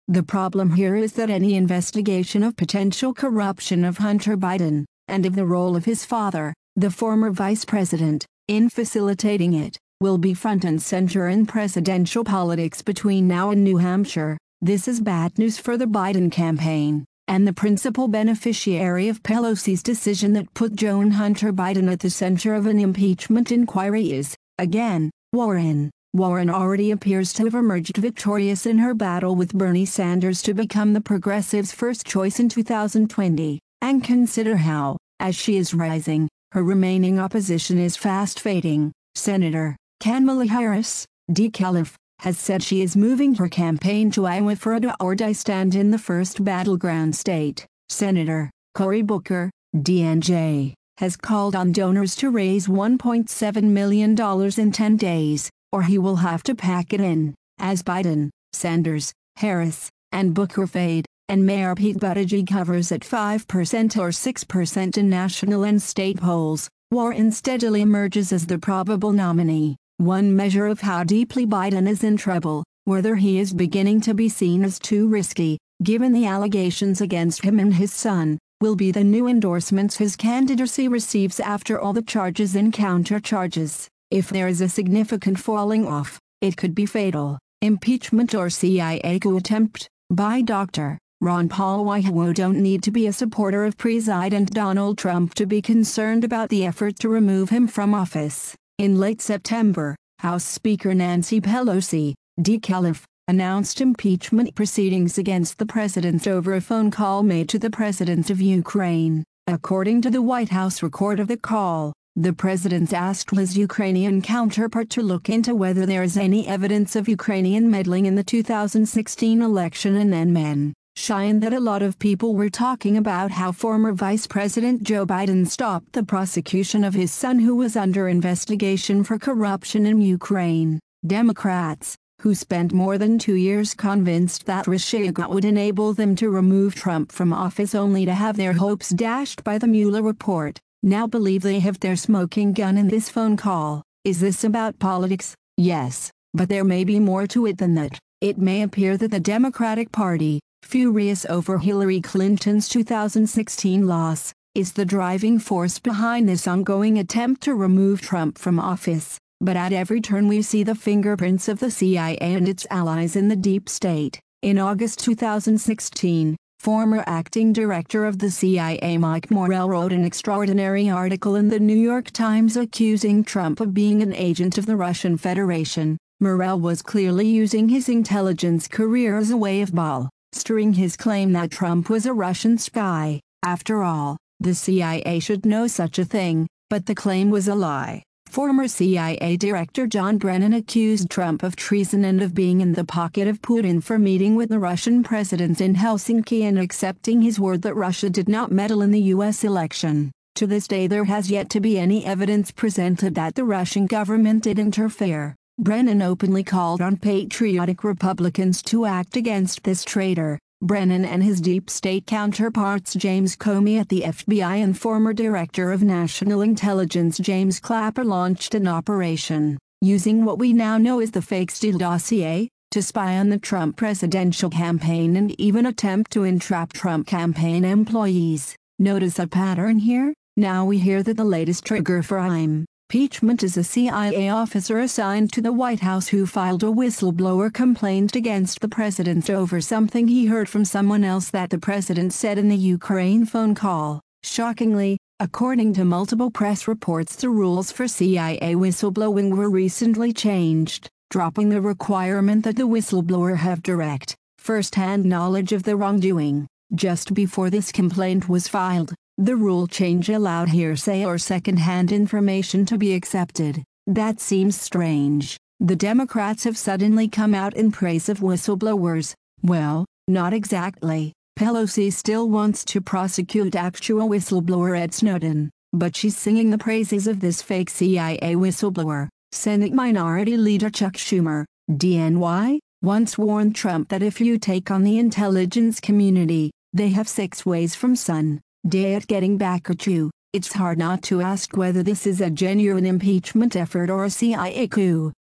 The problem here is that any investigation of potential corruption of Hunter Biden, and of the role of his father, the former vice president, in facilitating it, will be front and center in presidential politics between now and New Hampshire. This is bad news for the Biden campaign, and the principal beneficiary of Pelosi's decision that put Joe Hunter Biden at the center of an impeachment inquiry is, again, Warren. Warren already appears to have emerged victorious in her battle with Bernie Sanders to become the progressives' first choice in two thousand twenty, and consider how, as she is rising, her remaining opposition is fast fading. Senator Kamala Harris, DeKalb, has said she is moving her campaign to Iowa for a do-or-die stand in the first battleground state. Senator Cory Booker, D N J, has called on donors to raise one point seven million dollars in ten days, or he will have to pack it in, as Biden, Sanders, Harris, and Booker fade, and Mayor Pete Buttigieg hovers at five percent or six percent in national and state polls. Warren steadily emerges as the probable nominee, one measure of how deeply Biden is in trouble, whether he is beginning to be seen as too risky, given the allegations against him and his son, will be the new endorsements his candidacy receives after all the charges and counter-charges. If there is a significant falling off, it could be fatal. Impeachment or C I A coup attempt, by Doctor Ron Paul. We don't need to be a supporter of President Donald Trump to be concerned about the effort to remove him from office. In late September, House Speaker Nancy Pelosi, DeKalb, announced impeachment proceedings against the president over a phone call made to the president of Ukraine. According to the White House record of the call, the president asked his Ukrainian counterpart to look into whether there is any evidence of Ukrainian meddling in the two thousand sixteen election, and then men shine that a lot of people were talking about how former Vice President Joe Biden stopped the prosecution of his son who was under investigation for corruption in Ukraine. Democrats, who spent more than two years convinced that Russia would enable them to remove Trump from office only to have their hopes dashed by the Mueller report, now believe they have their smoking gun in this phone call. Is this about politics? Yes, but there may be more to it than that. It may appear that the Democratic Party, furious over Hillary Clinton's two thousand sixteen loss, is the driving force behind this ongoing attempt to remove Trump from office. But at every turn we see the fingerprints of the C I A and its allies in the deep state. In August two thousand sixteen, former acting director of the C I A Mike Morell wrote an extraordinary article in the New York Times accusing Trump of being an agent of the Russian Federation. Morell was clearly using his intelligence career as a way of bolstering his claim that Trump was a Russian spy. After all, the C I A should know such a thing, but the claim was a lie. Former C I A Director John Brennan accused Trump of treason and of being in the pocket of Putin for meeting with the Russian president in Helsinki and accepting his word that Russia did not meddle in the U S election. To this day there has yet to be any evidence presented that the Russian government did interfere. Brennan openly called on patriotic Republicans to act against this traitor. Brennan and his deep state counterparts James Comey at the F B I and former Director of National Intelligence James Clapper launched an operation, using what we now know as the fake Steele dossier, to spy on the Trump presidential campaign and even attempt to entrap Trump campaign employees. Notice a pattern here? Now we hear that the latest trigger for impeachment is a C I A officer assigned to the White House who filed a whistleblower complaint against the president over something he heard from someone else that the president said in the Ukraine phone call. Shockingly, according to multiple press reports, the rules for C I A whistleblowing were recently changed, dropping the requirement that the whistleblower have direct, first-hand knowledge of the wrongdoing. Just before this complaint was filed, the rule change allowed hearsay or second-hand information to be accepted. That seems strange. The Democrats have suddenly come out in praise of whistleblowers. Well, not exactly. Pelosi still wants to prosecute actual whistleblower Ed Snowden, but she's singing the praises of this fake C I A whistleblower. Senate Minority Leader Chuck Schumer, D N Y, once warned Trump that if you take on the intelligence community, they have six ways from sun. Day at getting back at you. It's hard not to ask whether this is a genuine impeachment effort or a C I A coup.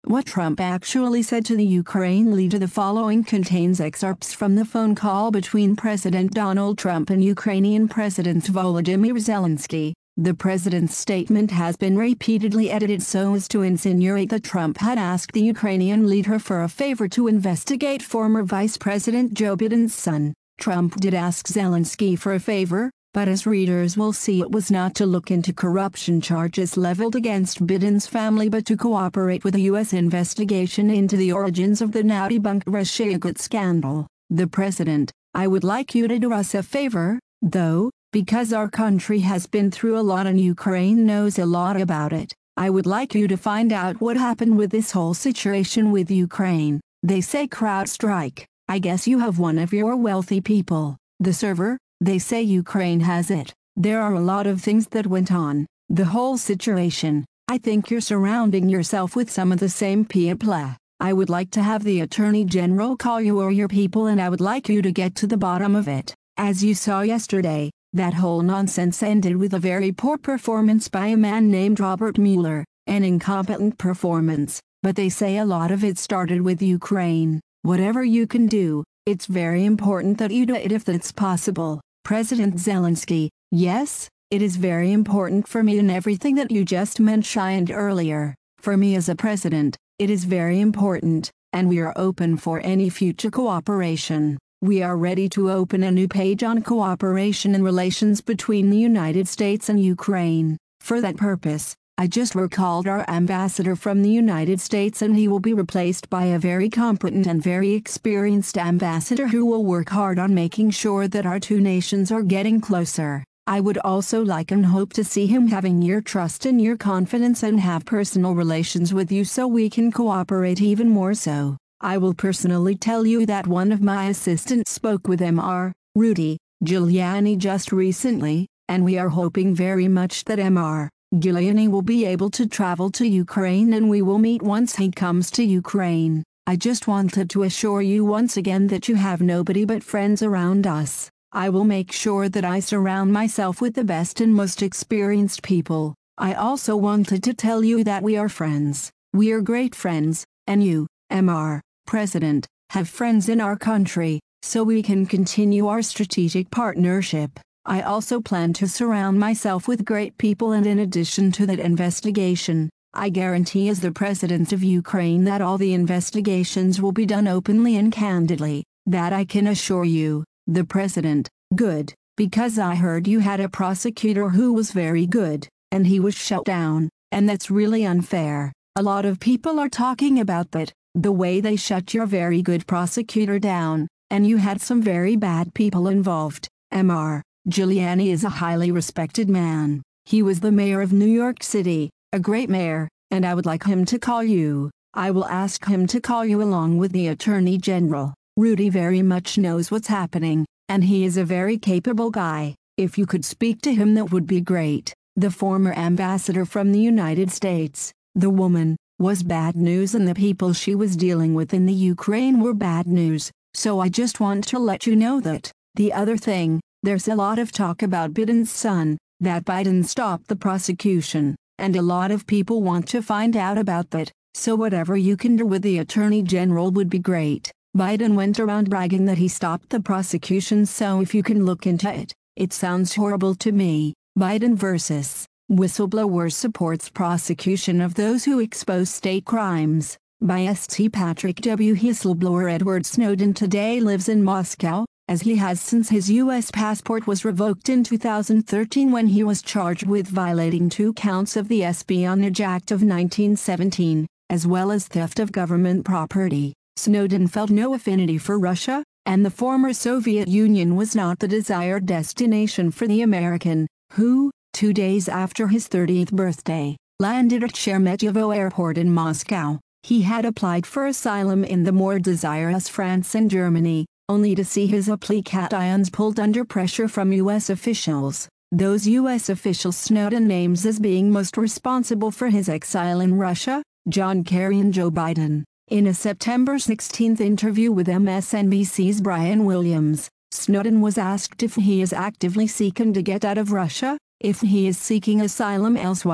What Trump actually said to the Ukraine leader. The following contains excerpts from the phone call between President Donald Trump and Ukrainian President Volodymyr Zelensky. The president's statement has been repeatedly edited so as to insinuate that Trump had asked the Ukrainian leader for a favor to investigate former Vice President Joe Biden's son. Trump did ask Zelensky for a favor, but as readers will see, it was not to look into corruption charges leveled against Biden's family but to cooperate with a U S investigation into the origins of the now debunked Russiagate scandal. The president, I would like you to do us a favor, though, because our country has been through a lot and Ukraine knows a lot about it. I would like you to find out what happened with this whole situation with Ukraine. They say CrowdStrike. I guess you have one of your wealthy people. The server, they say Ukraine has it. There are a lot of things that went on. The whole situation. I think you're surrounding yourself with some of the same people. I would like to have the Attorney General call you or your people, and I would like you to get to the bottom of it. As you saw yesterday, that whole nonsense ended with a very poor performance by a man named Robert Mueller, an incompetent performance, but they say a lot of it started with Ukraine. Whatever you can do, it's very important that you do it if that's possible. President Zelensky, yes, it is very important for me in everything that you just mentioned earlier. For me as a president, it is very important, and we are open for any future cooperation. We are ready to open a new page on cooperation and relations between the United States and Ukraine. For that purpose, I just recalled our ambassador from the United States, and he will be replaced by a very competent and very experienced ambassador who will work hard on making sure that our two nations are getting closer. I would also like and hope to see him having your trust and your confidence and have personal relations with you so we can cooperate even more so. I will personally tell you that one of my assistants spoke with M R Rudy Giuliani just recently, and we are hoping very much that M R Giuliani will be able to travel to Ukraine and we will meet once he comes to Ukraine. I just wanted to assure you once again that you have nobody but friends around us. I will make sure that I surround myself with the best and most experienced people. I also wanted to tell you that we are friends. We are great friends, and you, M R President, have friends in our country, so we can continue our strategic partnership. I also plan to surround myself with great people, and in addition to that investigation, I guarantee as the President of Ukraine that all the investigations will be done openly and candidly. That I can assure you. The President, good, because I heard you had a prosecutor who was very good, and he was shut down, and that's really unfair. A lot of people are talking about that, the way they shut your very good prosecutor down, and you had some very bad people involved. M R Giuliani is a highly respected man. He was the mayor of New York City, a great mayor, and I would like him to call you. I will ask him to call you along with the Attorney General. Rudy very much knows what's happening, and he is a very capable guy. If you could speak to him, that would be great. The former ambassador from the United States, the woman, was bad news, and the people she was dealing with in the Ukraine were bad news, so I just want to let you know that. The other thing, there's a lot of talk about Biden's son, that Biden stopped the prosecution, and a lot of people want to find out about that, so whatever you can do with the Attorney General would be great. Biden went around bragging that he stopped the prosecution, so if you can look into it. It sounds horrible to me. Biden versus Whistleblowers supports prosecution of those who expose state crimes. By S T Patrick W. Whistleblower Edward Snowden today lives in Moscow, as he has since his U S passport was revoked in two thousand thirteen when he was charged with violating two counts of the Espionage Act of nineteen seventeen, as well as theft of government property. Snowden felt no affinity for Russia, and the former Soviet Union was not the desired destination for the American, who, two days after his thirtieth birthday, landed at Sheremetyevo Airport in Moscow. He had applied for asylum in the more desirous France and Germany, only to see his applications pulled under pressure from U S officials. Those U S officials Snowden names as being most responsible for his exile in Russia, John Kerry and Joe Biden. In a September sixteenth interview with M S N B C's Brian Williams, Snowden was asked if he is actively seeking to get out of Russia, if he is seeking asylum elsewhere.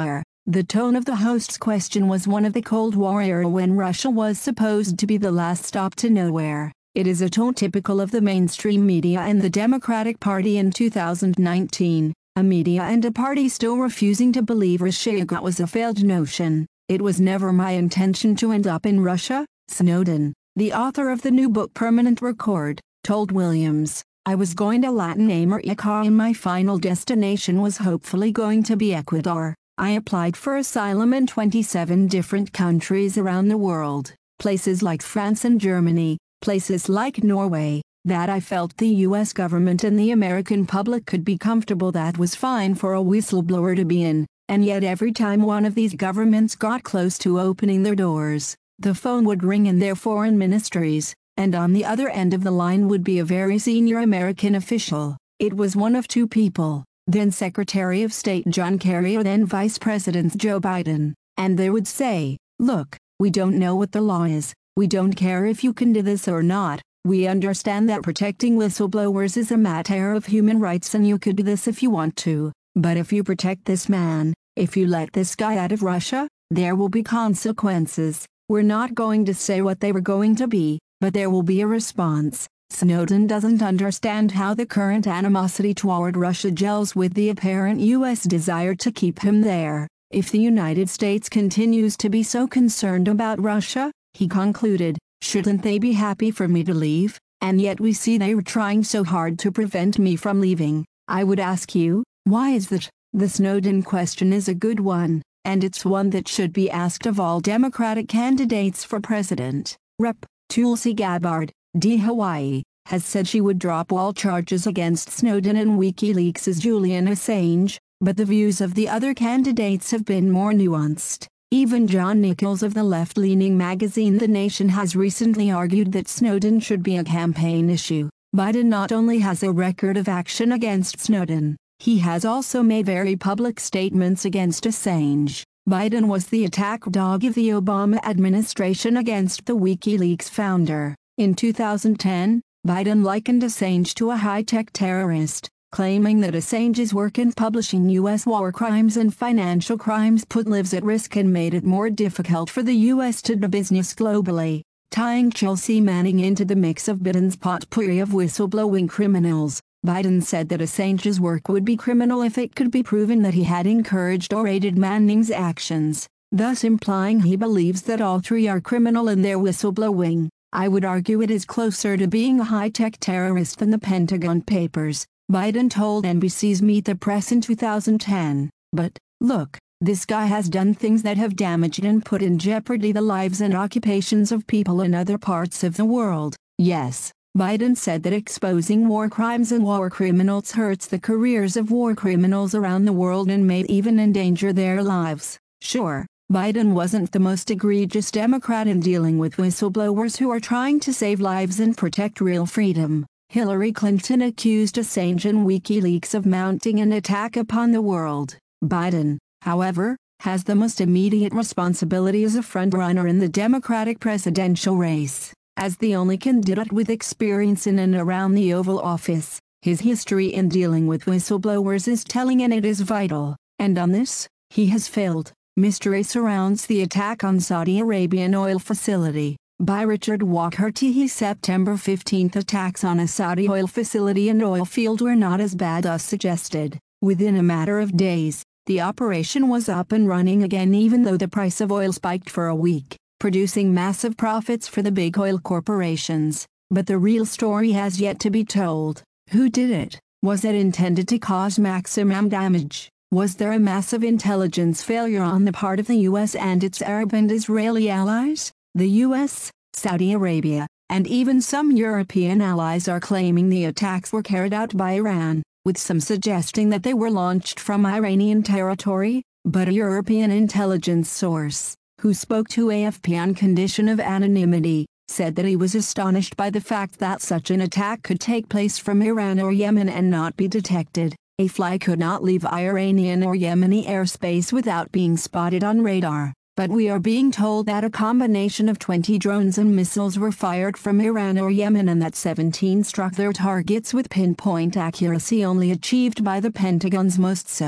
The tone of the host's question was one of the Cold War era when Russia was supposed to be the last stop to nowhere. It is a tone typical of the mainstream media and the Democratic Party in two thousand nineteen, a media and a party still refusing to believe Russia was a failed notion. It was never my intention to end up in Russia, Snowden, the author of the new book Permanent Record, told Williams. I was going to Latin America and my final destination was hopefully going to be Ecuador. I applied for asylum in twenty-seven different countries around the world, places like France and Germany, places like Norway, that I felt the U S government and the American public could be comfortable that was fine for a whistleblower to be in, and yet every time one of these governments got close to opening their doors, the phone would ring in their foreign ministries, and on the other end of the line would be a very senior American official. It was one of two people, then Secretary of State John Kerry or then Vice President Joe Biden, and they would say, look, we don't know what the law is, we don't care if you can do this or not, we understand that protecting whistleblowers is a matter of human rights and you could do this if you want to, but if you protect this man, if you let this guy out of Russia, there will be consequences. We're not going to say what they were going to be, but there will be a response. Snowden doesn't understand how the current animosity toward Russia gels with the apparent U S desire to keep him there. If the United States continues to be so concerned about Russia, he concluded, shouldn't they be happy for me to leave? And yet we see they were trying so hard to prevent me from leaving. I would ask you, why is that? The Snowden question is a good one, and it's one that should be asked of all Democratic candidates for president. Representative Tulsi Gabbard, D. Hawaii, has said she would drop all charges against Snowden and WikiLeaks' Julian Assange, but the views of the other candidates have been more nuanced. Even John Nichols of the left-leaning magazine The Nation has recently argued that Snowden should be a campaign issue. Biden not only has a record of action against Snowden, he has also made very public statements against Assange. Biden was the attack dog of the Obama administration against the WikiLeaks founder. In two thousand ten, Biden likened Assange to a high-tech terrorist, claiming that Assange's work in publishing U S war crimes and financial crimes put lives at risk and made it more difficult for the U S to do business globally, tying Chelsea Manning into the mix of Biden's potpourri of whistleblowing criminals. Biden said that Assange's work would be criminal if it could be proven that he had encouraged or aided Manning's actions, thus implying he believes that all three are criminal in their whistleblowing. I would argue it is closer to being a high-tech terrorist than the Pentagon Papers, Biden told N B C's Meet the Press in two thousand ten. But, look, this guy has done things that have damaged and put in jeopardy the lives and occupations of people in other parts of the world. Yes, Biden said that exposing war crimes and war criminals hurts the careers of war criminals around the world and may even endanger their lives. Sure, Biden wasn't the most egregious Democrat in dealing with whistleblowers who are trying to save lives and protect real freedom. Hillary Clinton accused Assange and WikiLeaks of mounting an attack upon the world. Biden, however, has the most immediate responsibility as a frontrunner in the Democratic presidential race. As the only candidate with experience in and around the Oval Office, his history in dealing with whistleblowers is telling and it is vital, and on this, he has failed. Mystery surrounds the attack on Saudi Arabian oil facility. By Richard Walker T. September fifteenth attacks on a Saudi oil facility and oil field were not as bad as suggested. Within a matter of days, the operation was up and running again even though the price of oil spiked for a week, producing massive profits for the big oil corporations. But the real story has yet to be told. Who did it? Was it intended to cause maximum damage? Was there a massive intelligence failure on the part of the U S and its Arab and Israeli allies? The U S, Saudi Arabia, and even some European allies are claiming the attacks were carried out by Iran, with some suggesting that they were launched from Iranian territory, but a European intelligence source, who spoke to A F P on condition of anonymity, said that he was astonished by the fact that such an attack could take place from Iran or Yemen and not be detected. A fly could not leave Iranian or Yemeni airspace without being spotted on radar, but we are being told that a combination of twenty drones and missiles were fired from Iran or Yemen and that seventeen struck their targets with pinpoint accuracy only achieved by the Pentagon's most S O.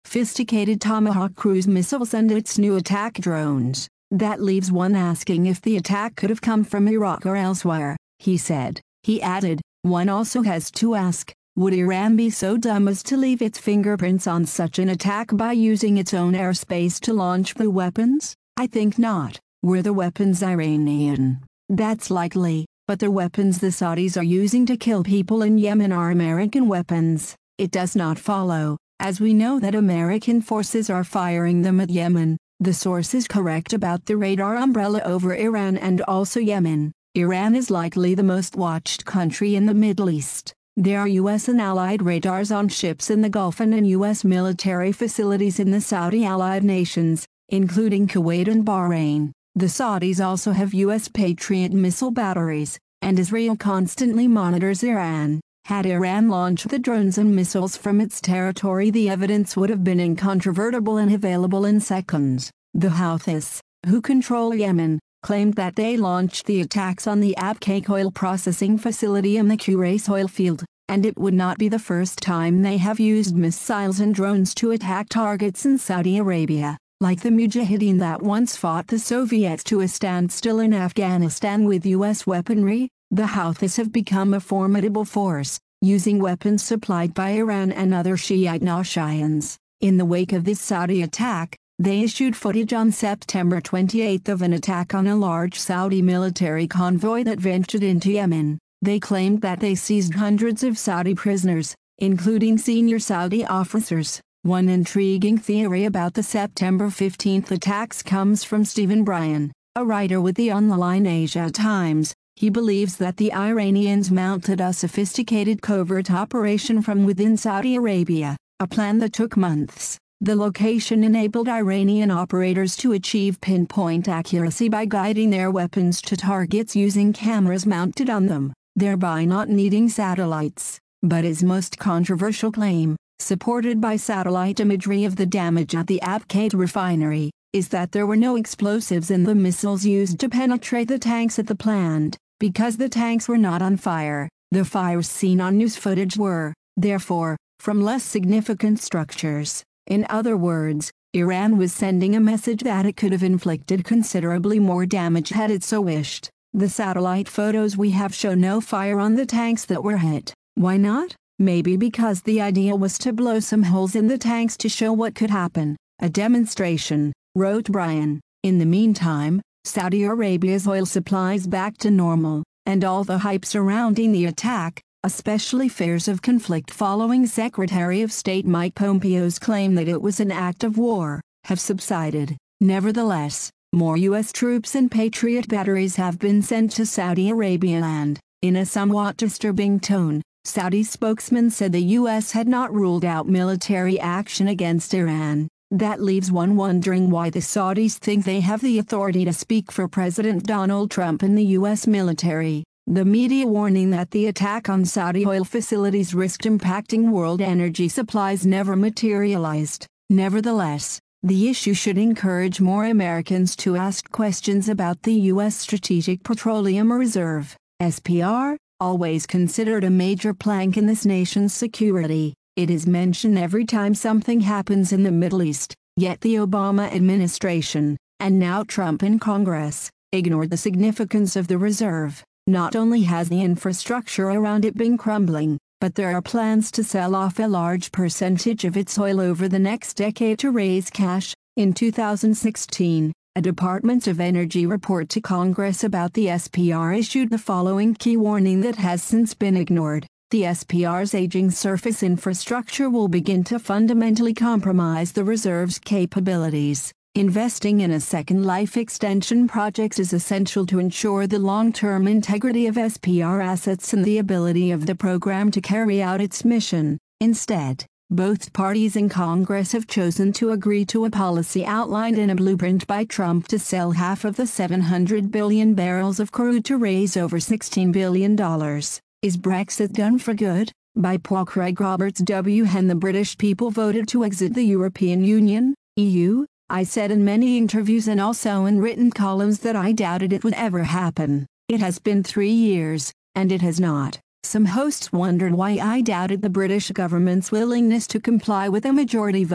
sophisticated Tomahawk cruise missiles and its new attack drones. That leaves one asking if the attack could have come from Iraq or elsewhere, he said. He added, one also has to ask, would Iran be so dumb as to leave its fingerprints on such an attack by using its own airspace to launch the weapons? I think not. Were the weapons Iranian? That's likely, but the weapons the Saudis are using to kill people in Yemen are American weapons. It does not follow, as we know, that American forces are firing them at Yemen. The source is correct about the radar umbrella over Iran and also Yemen. Iran is likely the most watched country in the Middle East. There are U S and allied radars on ships in the Gulf and in U S military facilities in the Saudi allied nations, including Kuwait and Bahrain. The Saudis also have U S Patriot missile batteries, and Israel constantly monitors Iran. Had Iran launched the drones and missiles from its territory, the evidence would have been incontrovertible and available in seconds. The Houthis, who control Yemen, claimed that they launched the attacks on the Abqaiq oil processing facility in the Quraysh oil field, and it would not be the first time they have used missiles and drones to attack targets in Saudi Arabia. Like the Mujahideen that once fought the Soviets to a standstill in Afghanistan with U S weaponry, the Houthis have become a formidable force, using weapons supplied by Iran and other Shiite Nashians. In the wake of this Saudi attack, they issued footage on September twenty-eighth of an attack on a large Saudi military convoy that ventured into Yemen. They claimed that they seized hundreds of Saudi prisoners, including senior Saudi officers. One intriguing theory about the September fifteenth attacks comes from Stephen Bryan, a writer with the online Asia Times. He believes that the Iranians mounted a sophisticated covert operation from within Saudi Arabia, a plan that took months. The location enabled Iranian operators to achieve pinpoint accuracy by guiding their weapons to targets using cameras mounted on them, thereby not needing satellites. But his most controversial claim, supported by satellite imagery of the damage at the Abqaiq refinery, is that there were no explosives in the missiles used to penetrate the tanks at the plant. Because the tanks were not on fire, the fires seen on news footage were, therefore, from less significant structures. In other words, Iran was sending a message that it could have inflicted considerably more damage had it so wished. The satellite photos we have show no fire on the tanks that were hit. Why not? Maybe because the idea was to blow some holes in the tanks to show what could happen. A demonstration, wrote Bryan. In the meantime, Saudi Arabia's oil supplies back to normal, and all the hype surrounding the attack, especially fears of conflict following Secretary of State Mike Pompeo's claim that it was an act of war, have subsided. Nevertheless, more U S troops and Patriot batteries have been sent to Saudi Arabia and, in a somewhat disturbing tone, Saudi spokesman said the U S had not ruled out military action against Iran. That leaves one wondering why the Saudis think they have the authority to speak for President Donald Trump and the U S military. The media warning that the attack on Saudi oil facilities risked impacting world energy supplies never materialized. Nevertheless, the issue should encourage more Americans to ask questions about the U S Strategic Petroleum Reserve, S P R, always considered a major plank in this nation's security. It is mentioned every time something happens in the Middle East, yet the Obama administration, and now Trump in Congress, ignored the significance of the reserve. Not only has the infrastructure around it been crumbling, but there are plans to sell off a large percentage of its oil over the next decade to raise cash. In two thousand sixteen, a Department of Energy report to Congress about the S P R issued the following key warning that has since been ignored. The S P R's aging surface infrastructure will begin to fundamentally compromise the reserve's capabilities. Investing in a second life extension project is essential to ensure the long-term integrity of S P R assets and the ability of the program to carry out its mission. Instead, both parties in Congress have chosen to agree to a policy outlined in a blueprint by Trump to sell half of the seven hundred billion barrels of crude to raise over sixteen billion dollars. Is Brexit done for good? By Paul Craig Roberts W. When the British people voted to exit the European Union, E U, I said in many interviews and also in written columns that I doubted it would ever happen. It has been three years, and it has not. Some hosts wondered why I doubted the British government's willingness to comply with a majority vote.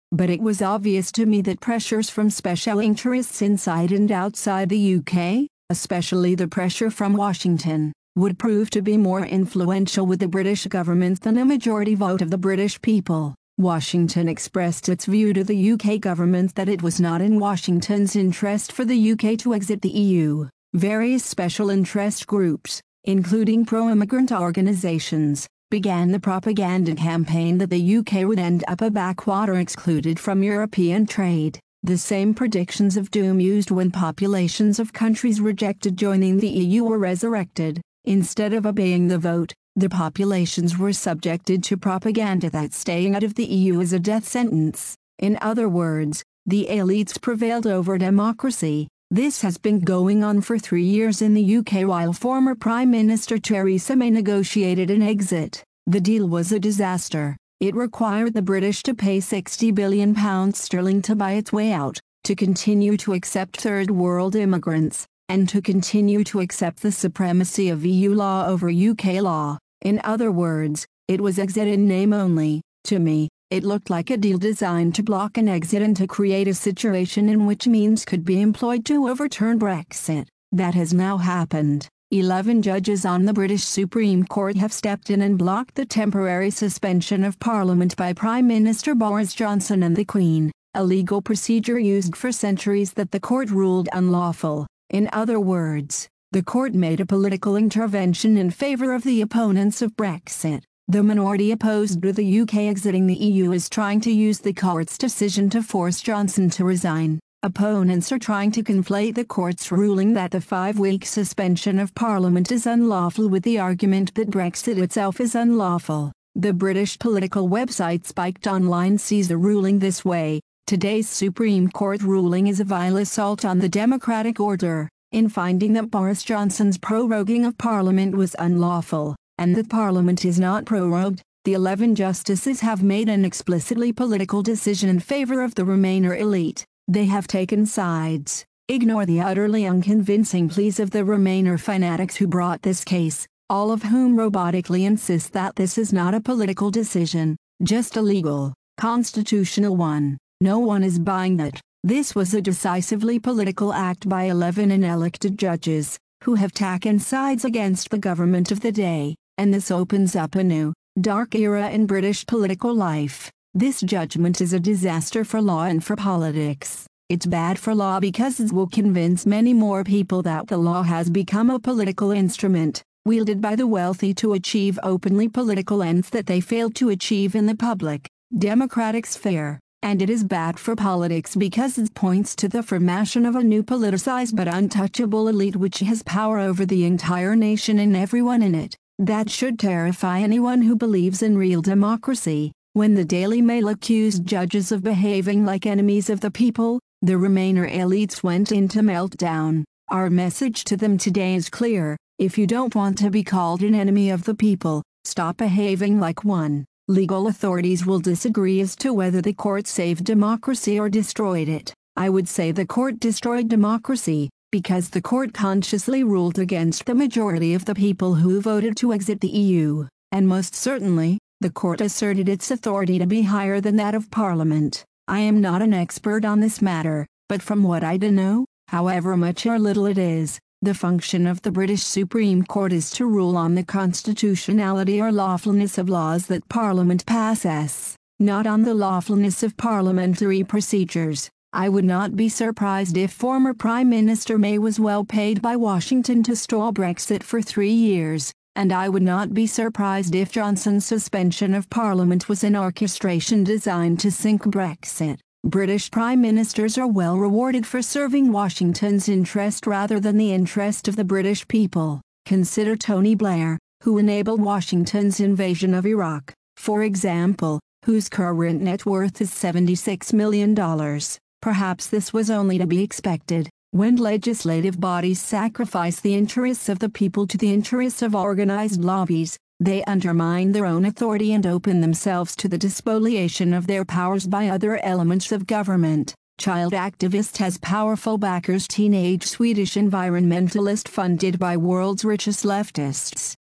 but it was obvious to me that pressures from special interests inside and outside the U K, especially the pressure from Washington, would prove to be more influential with the British government than a majority vote of the British people. Washington expressed its view to the U K government that it was not in Washington's interest for the U K to exit the E U. Various special interest groups, including pro-immigrant organizations, began the propaganda campaign that the U K would end up a backwater excluded from European trade. The same predictions of doom used when populations of countries rejected joining the E U were resurrected. Instead of obeying the vote, the populations were subjected to propaganda that staying out of the E U is a death sentence. In other words, the elites prevailed over democracy. This has been going on for three years in the U K while former Prime Minister Theresa May negotiated an exit. The deal was a disaster. It required the British to pay sixty billion pounds sterling to buy its way out, to continue to accept third world immigrants, and to continue to accept the supremacy of E U law over U K law. In other words, it was exit in name only. To me, it looked like a deal designed to block an exit and to create a situation in which means could be employed to overturn Brexit. That has now happened. Eleven judges on the British Supreme Court have stepped in and blocked the temporary suspension of Parliament by Prime Minister Boris Johnson and the Queen, a legal procedure used for centuries that the court ruled unlawful. In other words, the court made a political intervention in favor of the opponents of Brexit. The minority opposed to the U K exiting the E U is trying to use the court's decision to force Johnson to resign. Opponents are trying to conflate the court's ruling that the five-week suspension of Parliament is unlawful with the argument that Brexit itself is unlawful. The British political website Spiked Online sees the ruling this way: today's Supreme Court ruling is a vile assault on the democratic order, in finding that Boris Johnson's proroguing of Parliament was unlawful, and that Parliament is not prorogued. The eleven justices have made an explicitly political decision in favor of the Remainer elite. They have taken sides. Ignore the utterly unconvincing pleas of the Remainer fanatics who brought this case, all of whom robotically insist that this is not a political decision, just a legal, constitutional one. No one is buying that. This was a decisively political act by eleven unelected judges, who have taken sides against the government of the day, and this opens up a new, dark era in British political life. This judgment is a disaster for law and for politics. It's bad for law because it will convince many more people that the law has become a political instrument, wielded by the wealthy to achieve openly political ends that they failed to achieve in the public, democratic sphere. And it is bad for politics because it points to the formation of a new politicized but untouchable elite which has power over the entire nation and everyone in it. That should terrify anyone who believes in real democracy. When the Daily Mail accused judges of behaving like enemies of the people, the Remainer elites went into meltdown. Our message to them today is clear: if you don't want to be called an enemy of the people, stop behaving like one. Legal authorities will disagree as to whether the court saved democracy or destroyed it. I would say the court destroyed democracy, because the court consciously ruled against the majority of the people who voted to exit the E U, and most certainly, the court asserted its authority to be higher than that of Parliament. I am not an expert on this matter, but from what I do know, however much or little it is, the function of the British Supreme Court is to rule on the constitutionality or lawfulness of laws that Parliament passes, not on the lawfulness of parliamentary procedures. I would not be surprised if former Prime Minister May was well paid by Washington to stall Brexit for three years. And I would not be surprised if Johnson's suspension of Parliament was an orchestration designed to sink Brexit. British Prime Ministers are well rewarded for serving Washington's interest rather than the interest of the British people. Consider Tony Blair, who enabled Washington's invasion of Iraq, for example, whose current net worth is seventy-six million dollars. Perhaps this was only to be expected. When legislative bodies sacrifice the interests of the people to the interests of organized lobbies, they undermine their own authority and open themselves to the despoliation of their powers by other elements of government. Child activist has powerful backers. Teenage Swedish environmentalist funded by world's richest leftists.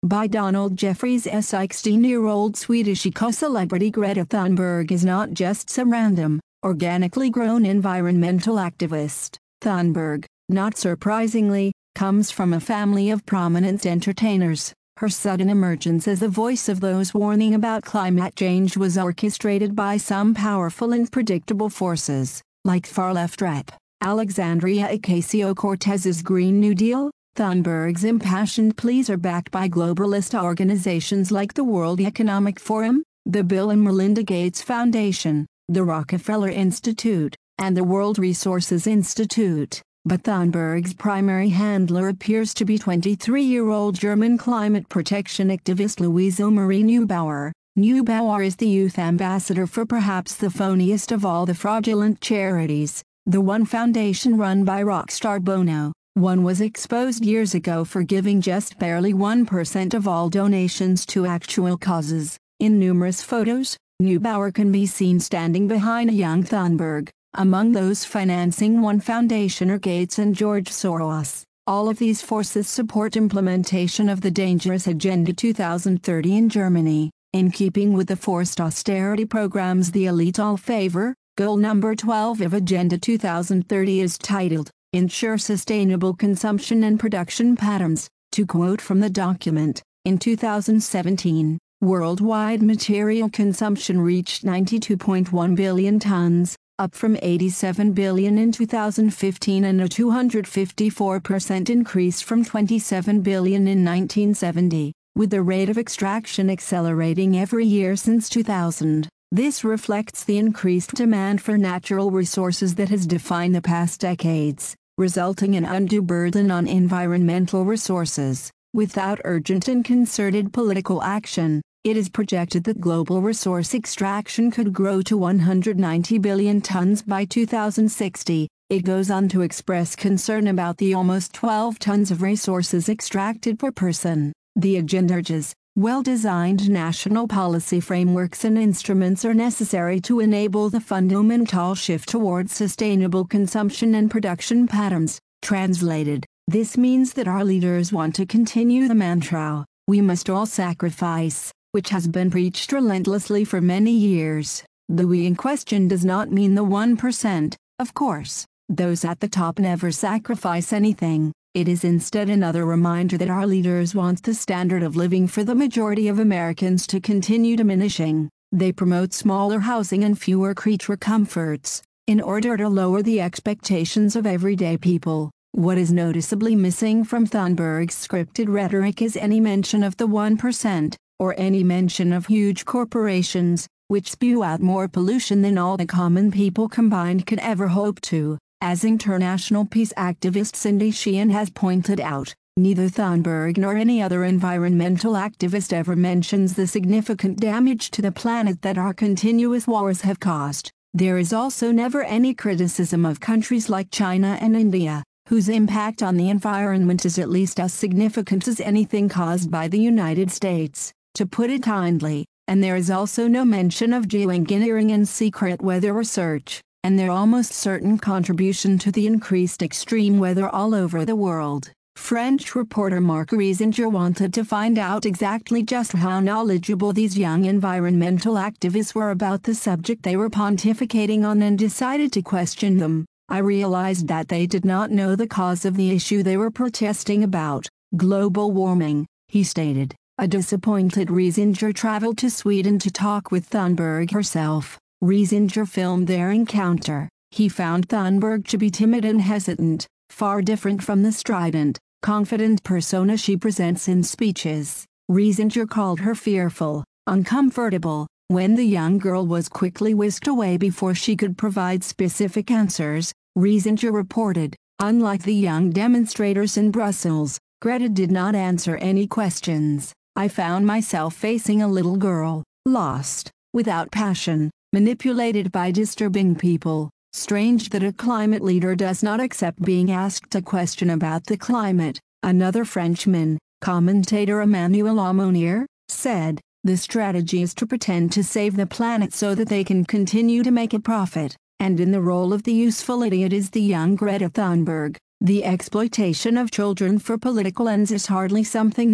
By Donald Jeffries. A sixteen-year-old Swedish eco-celebrity Greta Thunberg is not just some random, organically grown environmental activist. Thunberg, not surprisingly, comes from a family of prominent entertainers. Her sudden emergence as the voice of those warning about climate change was orchestrated by some powerful and predictable forces, like far-left Rep. Alexandria Ocasio-Cortez's Green New Deal. Thunberg's impassioned pleas are backed by globalist organizations like the World Economic Forum, the Bill and Melinda Gates Foundation, the Rockefeller Institute, and the World Resources Institute. But Thunberg's primary handler appears to be twenty-three-year-old German climate protection activist Luise Marie Neubauer. Neubauer is the youth ambassador for perhaps the phoniest of all the fraudulent charities, the One Foundation run by rock star Bono. One was exposed years ago for giving just barely one percent of all donations to actual causes. In numerous photos, Neubauer can be seen standing behind a young Thunberg. Among those financing One Foundation are Gates and George Soros. All of these forces support implementation of the dangerous Agenda two thousand thirty in Germany. In keeping with the forced austerity programs the elite all favor, goal number twelve of Agenda two thousand thirty is titled, Ensure Sustainable Consumption and Production Patterns. To quote from the document, in two thousand seventeen, worldwide material consumption reached ninety-two point one billion tons, up from eighty-seven billion in two thousand fifteen and a two hundred fifty-four percent increase from twenty-seven billion in nineteen seventy, with the rate of extraction accelerating every year since two thousand. This reflects the increased demand for natural resources that has defined the past decades, resulting in undue burden on environmental resources. Without urgent and concerted political action, it is projected that global resource extraction could grow to one hundred ninety billion tons by two thousand sixty. It goes on to express concern about the almost twelve tons of resources extracted per person. The agenda urges, well-designed national policy frameworks and instruments are necessary to enable the fundamental shift towards sustainable consumption and production patterns. Translated, this means that our leaders want to continue the mantra, we must all sacrifice, which has been preached relentlessly for many years. The we in question does not mean the one percent, of course. Those at the top never sacrifice anything. It is instead another reminder that our leaders want the standard of living for the majority of Americans to continue diminishing. They promote smaller housing and fewer creature comforts, in order to lower the expectations of everyday people. What is noticeably missing from Thunberg's scripted rhetoric is any mention of the one percent, or any mention of huge corporations, which spew out more pollution than all the common people combined could ever hope to. As international peace activist Cindy Sheehan has pointed out, neither Thunberg nor any other environmental activist ever mentions the significant damage to the planet that our continuous wars have caused. There is also never any criticism of countries like China and India, whose impact on the environment is at least as significant as anything caused by the United States, to put it kindly, and there is also no mention of geoengineering and secret weather research, and their almost certain contribution to the increased extreme weather all over the world. French reporter Marc Riesinger wanted to find out exactly just how knowledgeable these young environmental activists were about the subject they were pontificating on and decided to question them. I realized that they did not know the cause of the issue they were protesting about, global warming, he stated. A disappointed Riesinger traveled to Sweden to talk with Thunberg herself. Riesinger filmed their encounter. He found Thunberg to be timid and hesitant, far different from the strident, confident persona she presents in speeches. Riesinger called her fearful, uncomfortable, when the young girl was quickly whisked away before she could provide specific answers. Riesinger reported, unlike the young demonstrators in Brussels, Greta did not answer any questions. I found myself facing a little girl, lost, without passion, manipulated by disturbing people. Strange that a climate leader does not accept being asked a question about the climate, another Frenchman, commentator Emmanuel Aumonier, said. The strategy is to pretend to save the planet so that they can continue to make a profit, and in the role of the useful idiot is the young Greta Thunberg. The exploitation of children for political ends is hardly something new.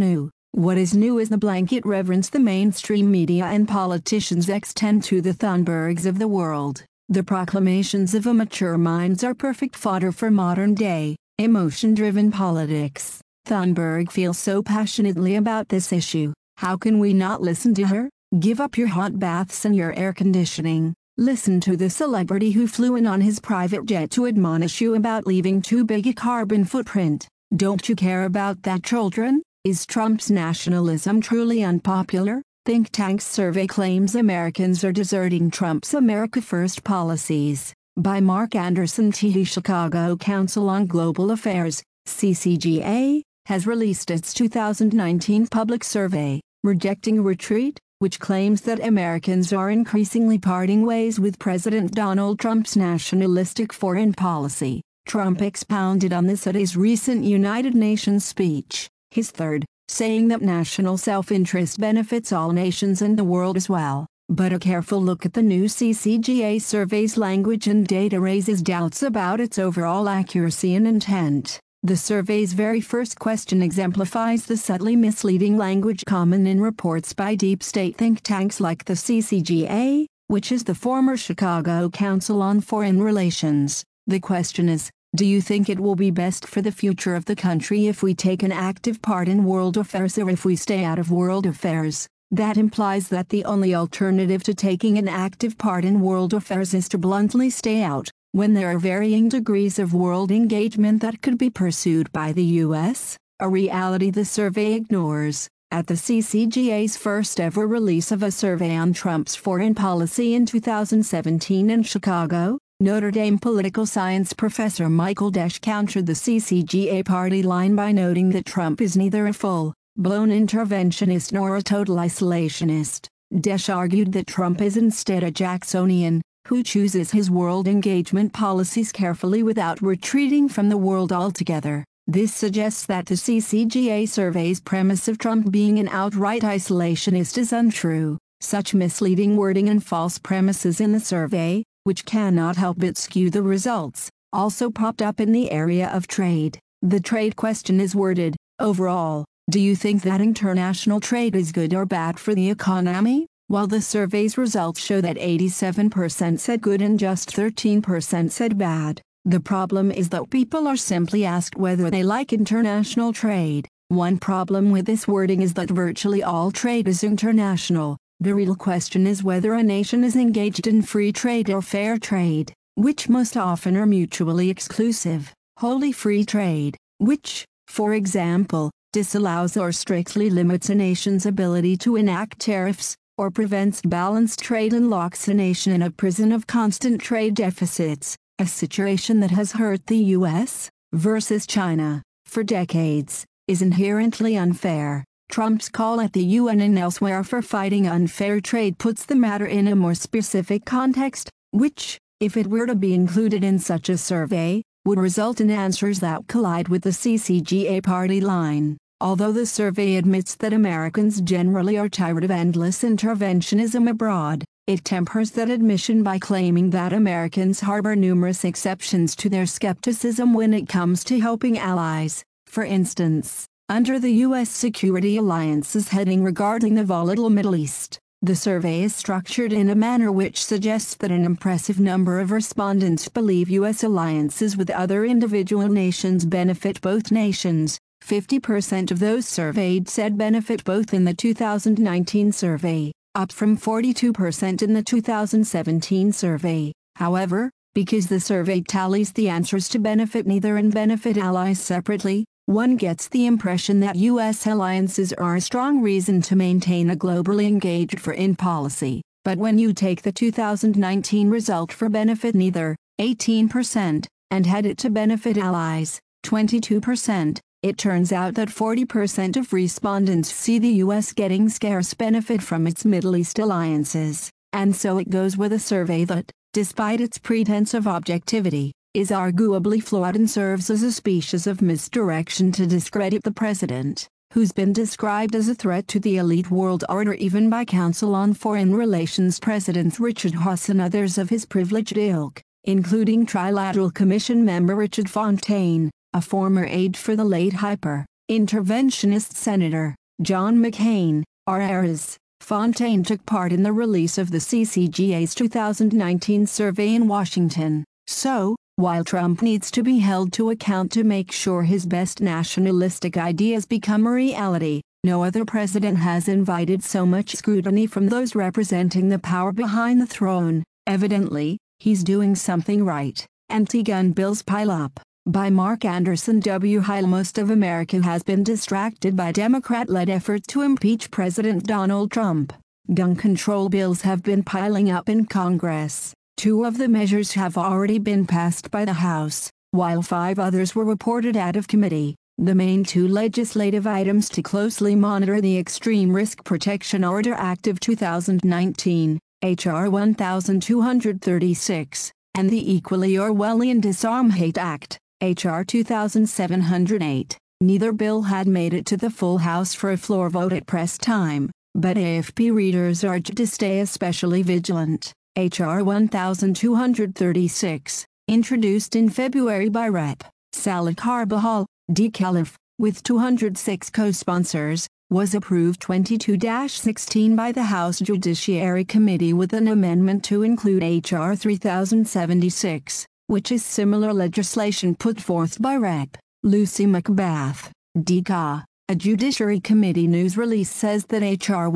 What is new is the blanket reverence the mainstream media and politicians extend to the Thunbergs of the world. The proclamations of immature minds are perfect fodder for modern-day, emotion-driven politics. Thunberg feels so passionately about this issue. How can we not listen to her? Give up your hot baths and your air conditioning. Listen to the celebrity who flew in on his private jet to admonish you about leaving too big a carbon footprint. Don't you care about that, children? Is Trump's nationalism truly unpopular? Think Tank's survey claims Americans are deserting Trump's America First policies. By Mark Anderson T. Chicago Council on Global Affairs, C C G A, has released its two thousand nineteen public survey, Rejecting Retreat, which claims that Americans are increasingly parting ways with President Donald Trump's nationalistic foreign policy. Trump expounded on this at his recent United Nations speech, his third, saying that national self-interest benefits all nations and the world as well. But a careful look at the new C C G A survey's language and data raises doubts about its overall accuracy and intent. The survey's very first question exemplifies the subtly misleading language common in reports by deep state think tanks like the C C G A, which is the former Chicago Council on Foreign Relations. The question is, do you think it will be best for the future of the country if we take an active part in world affairs or if we stay out of world affairs? That implies that the only alternative to taking an active part in world affairs is to bluntly stay out, when there are varying degrees of world engagement that could be pursued by the U S, a reality the survey ignores. At the C C G A's first ever release of a survey on Trump's foreign policy in two thousand seventeen in Chicago, Notre Dame political science professor Michael Desch countered the C C G A party line by noting that Trump is neither a full-blown interventionist nor a total isolationist. Desch argued that Trump is instead a Jacksonian, who chooses his world engagement policies carefully without retreating from the world altogether. This suggests that the C C G A survey's premise of Trump being an outright isolationist is untrue. Such misleading wording and false premises in the survey, which cannot help but skew the results, also popped up in the area of trade. The trade question is worded, overall, do you think that international trade is good or bad for the economy? While the survey's results show that eighty-seven percent said good and just thirteen percent said bad, the problem is that people are simply asked whether they like international trade. One problem with this wording is that virtually all trade is international. The real question is whether a nation is engaged in free trade or fair trade, which most often are mutually exclusive. Wholly free trade, which, for example, disallows or strictly limits a nation's ability to enact tariffs, or prevents balanced trade and locks a nation in a prison of constant trade deficits, a situation that has hurt the U S versus China for decades, is inherently unfair. Trump's call at the U N and elsewhere for fighting unfair trade puts the matter in a more specific context, which, if it were to be included in such a survey, would result in answers that collide with the C C G A party line. Although the survey admits that Americans generally are tired of endless interventionism abroad, it tempers that admission by claiming that Americans harbor numerous exceptions to their skepticism when it comes to helping allies. For instance, under the U S Security Alliance's heading regarding the volatile Middle East, the survey is structured in a manner which suggests that an impressive number of respondents believe U S alliances with other individual nations benefit both nations. fifty percent of those surveyed said benefit both in the two thousand nineteen survey, up from forty-two percent in the two thousand seventeen survey. However, because the survey tallies the answers to benefit neither and benefit allies separately, one gets the impression that U S alliances are a strong reason to maintain a globally engaged foreign policy. But when you take the two thousand nineteen result for benefit neither, eighteen percent, and head it to benefit allies, twenty-two percent, it turns out that forty percent of respondents see the U S getting scarce benefit from its Middle East alliances. And so it goes with a survey that, despite its pretense of objectivity, is arguably flawed and serves as a species of misdirection to discredit the president, who's been described as a threat to the elite world order even by Council on Foreign Relations Presidents Richard Haass and others of his privileged ilk, including Trilateral Commission member Richard Fontaine, a former aide for the late hyper-interventionist Senator John McCain, R. Ayres, Fontaine took part in the release of the C C G A's two thousand nineteen survey in Washington. So, while Trump needs to be held to account to make sure his best nationalistic ideas become a reality, no other president has invited so much scrutiny from those representing the power behind the throne. Evidently, he's doing something right. Anti-gun bills pile up. By Mark Anderson W. Heil. Most of America has been distracted by Democrat-led efforts to impeach President Donald Trump. Gun control bills have been piling up in Congress. Two of the measures have already been passed by the House, while five others were reported out of committee. The main two legislative items to closely monitor the Extreme Risk Protection Order Act of two thousand nineteen, H R twelve thirty-six, and the equally Orwellian Disarm Hate Act, H R two thousand seven hundred eight. Neither bill had made it to the full House for a floor vote at press time, but A F P readers urged to stay especially vigilant. H R twelve thirty-six, introduced in February by Representative Sally Carbajal, D. Calif., with two hundred six co-sponsors, was approved twenty-two to sixteen by the House Judiciary Committee with an amendment to include H R three thousand seventy-six, which is similar legislation put forth by Representative Lucy McBath, D. C A. A Judiciary Committee news release says that H R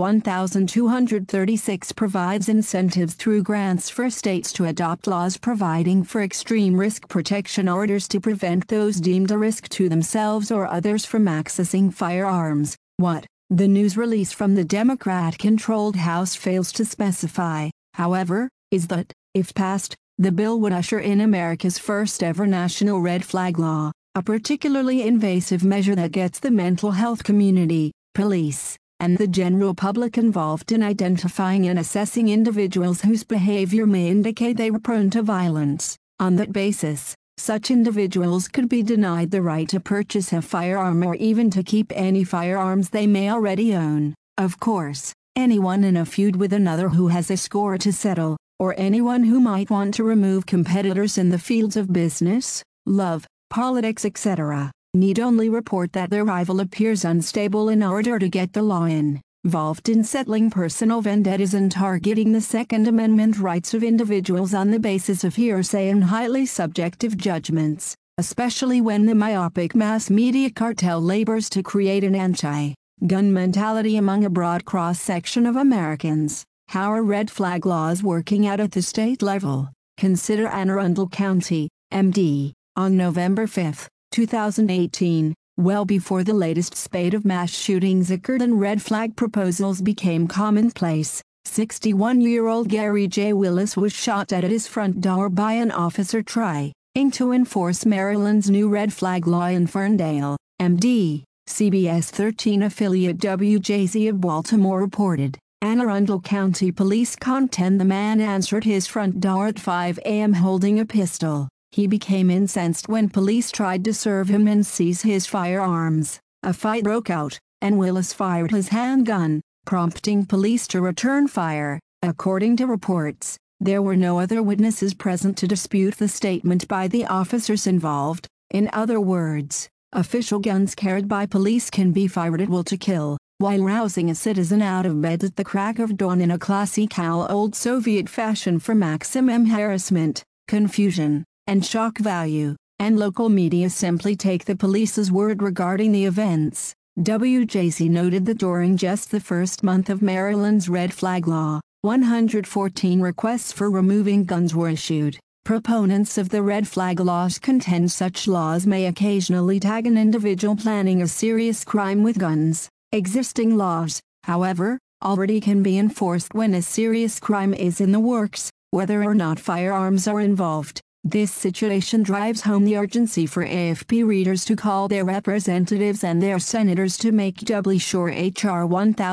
twelve thirty-six provides incentives through grants for states to adopt laws providing for extreme risk protection orders to prevent those deemed a risk to themselves or others from accessing firearms. What the news release from the Democrat-controlled House fails to specify, however, is that, if passed, the bill would usher in America's first-ever national red flag law, a particularly invasive measure that gets the mental health community, police, and the general public involved in identifying and assessing individuals whose behavior may indicate they were prone to violence. On that basis, such individuals could be denied the right to purchase a firearm or even to keep any firearms they may already own. Of course, anyone in a feud with another who has a score to settle, or anyone who might want to remove competitors in the fields of business, love, politics, et cetera, need only report that their rival appears unstable in order to get the law involved in settling personal vendettas and targeting the Second Amendment rights of individuals on the basis of hearsay and highly subjective judgments, especially when the myopic mass media cartel labors to create an anti-gun mentality among a broad cross-section of Americans. How are red flag laws working out at the state level? Consider Anne Arundel County, M D On November fifth, two thousand eighteen, well before the latest spate of mass shootings occurred and red flag proposals became commonplace, sixty-one-year-old Gary J. Willis was shot at at his front door by an officer trying to enforce Maryland's new red flag law in Ferndale, M D C B S thirteen affiliate W J Z of Baltimore reported. Anne Arundel County Police contend the man answered his front door at five a m holding a pistol. He became incensed when police tried to serve him and seize his firearms. A fight broke out, and Willis fired his handgun, prompting police to return fire. According to reports, there were no other witnesses present to dispute the statement by the officers involved. In other words, official guns carried by police can be fired at will to kill, while rousing a citizen out of bed at the crack of dawn in a classical old Soviet fashion for maximum harassment, confusion, and shock value, and local media simply take the police's word regarding the events. W J Z noted that during just the first month of Maryland's red flag law, one hundred fourteen requests for removing guns were issued. Proponents of the red flag laws contend such laws may occasionally tag an individual planning a serious crime with guns. Existing laws, however, already can be enforced when a serious crime is in the works, whether or not firearms are involved. This situation drives home the urgency for A F P readers to call their representatives and their senators to make doubly sure H R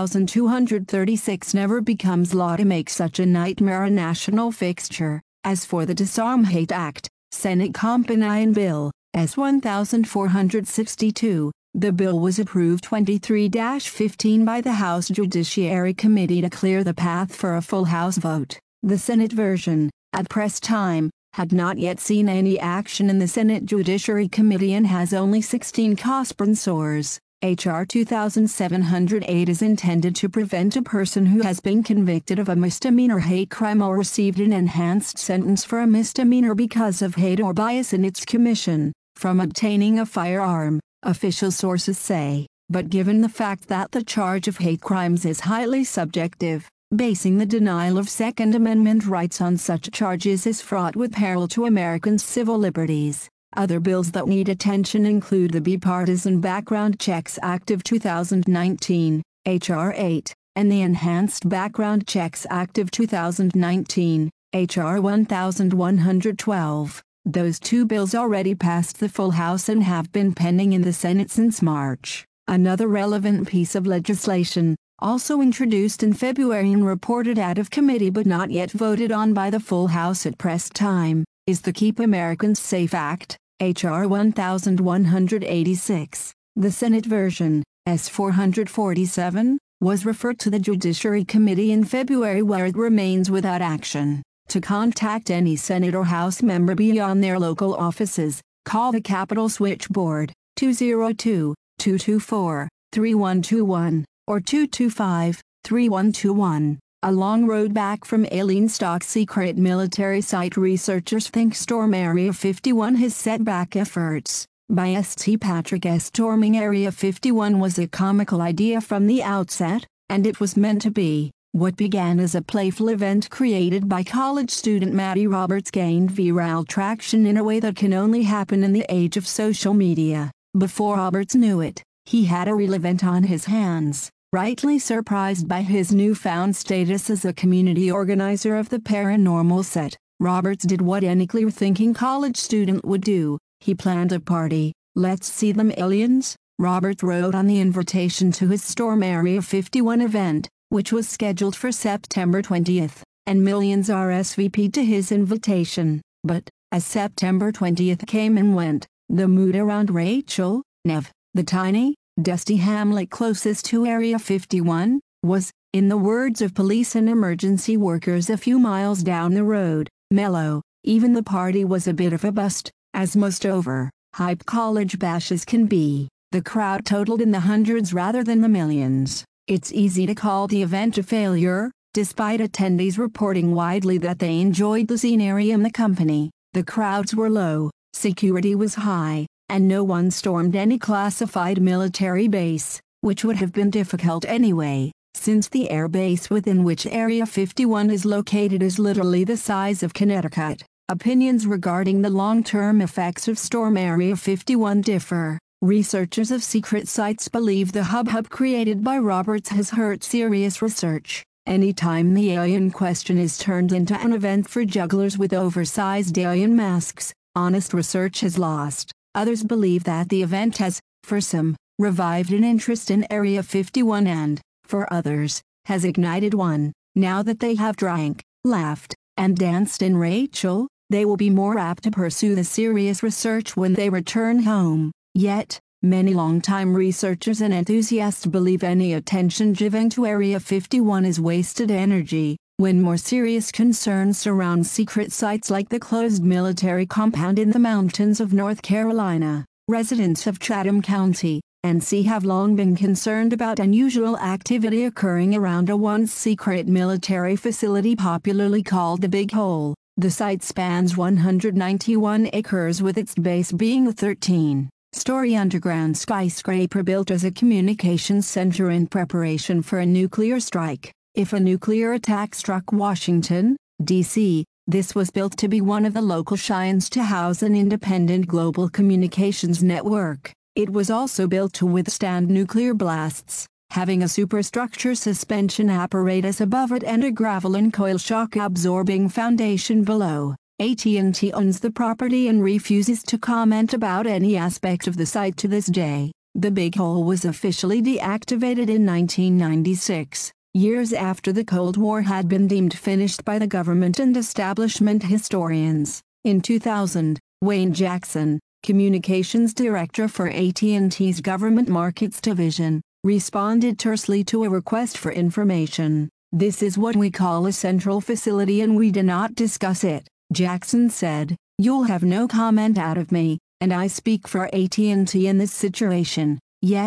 twelve thirty-six never becomes law to make such a nightmare a national fixture. As for the Disarm Hate Act, Senate Companion Bill, S one four sixty-two, the bill was approved twenty-three to fifteen by the House Judiciary Committee to clear the path for a full House vote. The Senate version, at press time, had not yet seen any action in the Senate Judiciary Committee and has only sixteen co-sponsors. H R two thousand seven hundred eight is intended to prevent a person who has been convicted of a misdemeanor hate crime or received an enhanced sentence for a misdemeanor because of hate or bias in its commission, from obtaining a firearm, official sources say. But given the fact that the charge of hate crimes is highly subjective, basing the denial of Second Amendment rights on such charges is fraught with peril to Americans' civil liberties. Other bills that need attention include the Bipartisan Background Checks Act of two thousand nineteen, H R eight, and the Enhanced Background Checks Act of two thousand nineteen, H R one thousand one hundred twelve. Those two bills already passed the full House and have been pending in the Senate since March. Another relevant piece of legislation, also introduced in February and reported out of committee but not yet voted on by the full House at press time, is the Keep Americans Safe Act, H R one thousand one hundred eighty-six. The Senate version, S four forty-seven, was referred to the Judiciary Committee in February where it remains without action. To contact any Senate or House member beyond their local offices, call the Capitol switchboard, two oh two, two two four, three one two one, or two two five, three one two one. A long road back from Alien's top secret military site. Researchers think Storm Area fifty-one has set back efforts. By S T Patrick S. Storming Area fifty-one was a comical idea from the outset, and it was meant to be. What began as a playful event created by college student Maddie Roberts gained viral traction in a way that can only happen in the age of social media. Before Roberts knew it, he had a real event on his hands. Rightly surprised by his newfound status as a community organizer of the paranormal set, Roberts did what any clear-thinking college student would do. He planned a party. "Let's see them aliens," Roberts wrote on the invitation to his Storm Area fifty-one event, which was scheduled for September twentieth, and millions R S V P'd to his invitation. But, as September twentieth came and went, the mood around Rachel, Nev, the tiny, dusty hamlet closest to Area fifty-one, was, in the words of police and emergency workers a few miles down the road, mellow. Even the party was a bit of a bust, as most over-hyped college bashes can be. The crowd totaled in the hundreds rather than the millions. It's easy to call the event a failure, despite attendees reporting widely that they enjoyed the scenery and the company. The crowds were low, security was high, and no one stormed any classified military base, which would have been difficult anyway, since the air base within which Area fifty-one is located is literally the size of Connecticut. Opinions regarding the long-term effects of Storm Area fifty-one differ. Researchers of secret sites believe the hubbub created by Roberts has hurt serious research. Anytime the alien question is turned into an event for jugglers with oversized alien masks, honest research has lost. Others believe that the event has, for some, revived an interest in Area fifty-one and, for others, has ignited one. Now that they have drank, laughed, and danced in Rachel, they will be more apt to pursue the serious research when they return home. Yet, many longtime researchers and enthusiasts believe any attention given to Area fifty-one is wasted energy, when more serious concerns surround secret sites like the closed military compound in the mountains of North Carolina. Residents of Chatham County, N C have long been concerned about unusual activity occurring around a once secret military facility popularly called the Big Hole. The site spans one hundred ninety-one acres with its base being a thirteen-story underground skyscraper built as a communications center in preparation for a nuclear strike. If a nuclear attack struck Washington, D C, this was built to be one of the local shrines to house an independent global communications network. It was also built to withstand nuclear blasts, having a superstructure suspension apparatus above it and a gravel and coil shock-absorbing foundation below. A T and T owns the property and refuses to comment about any aspect of the site to this day. The Big Hole was officially deactivated in nineteen ninety-six. Years after the Cold War had been deemed finished by the government and establishment historians. In two thousand, Wayne Jackson, communications director for A T and T's Government Markets Division, responded tersely to a request for information. "This is what we call a central facility and we do not discuss it," Jackson said. "You'll have no comment out of me, and I speak for A T and T in this situation." Yet,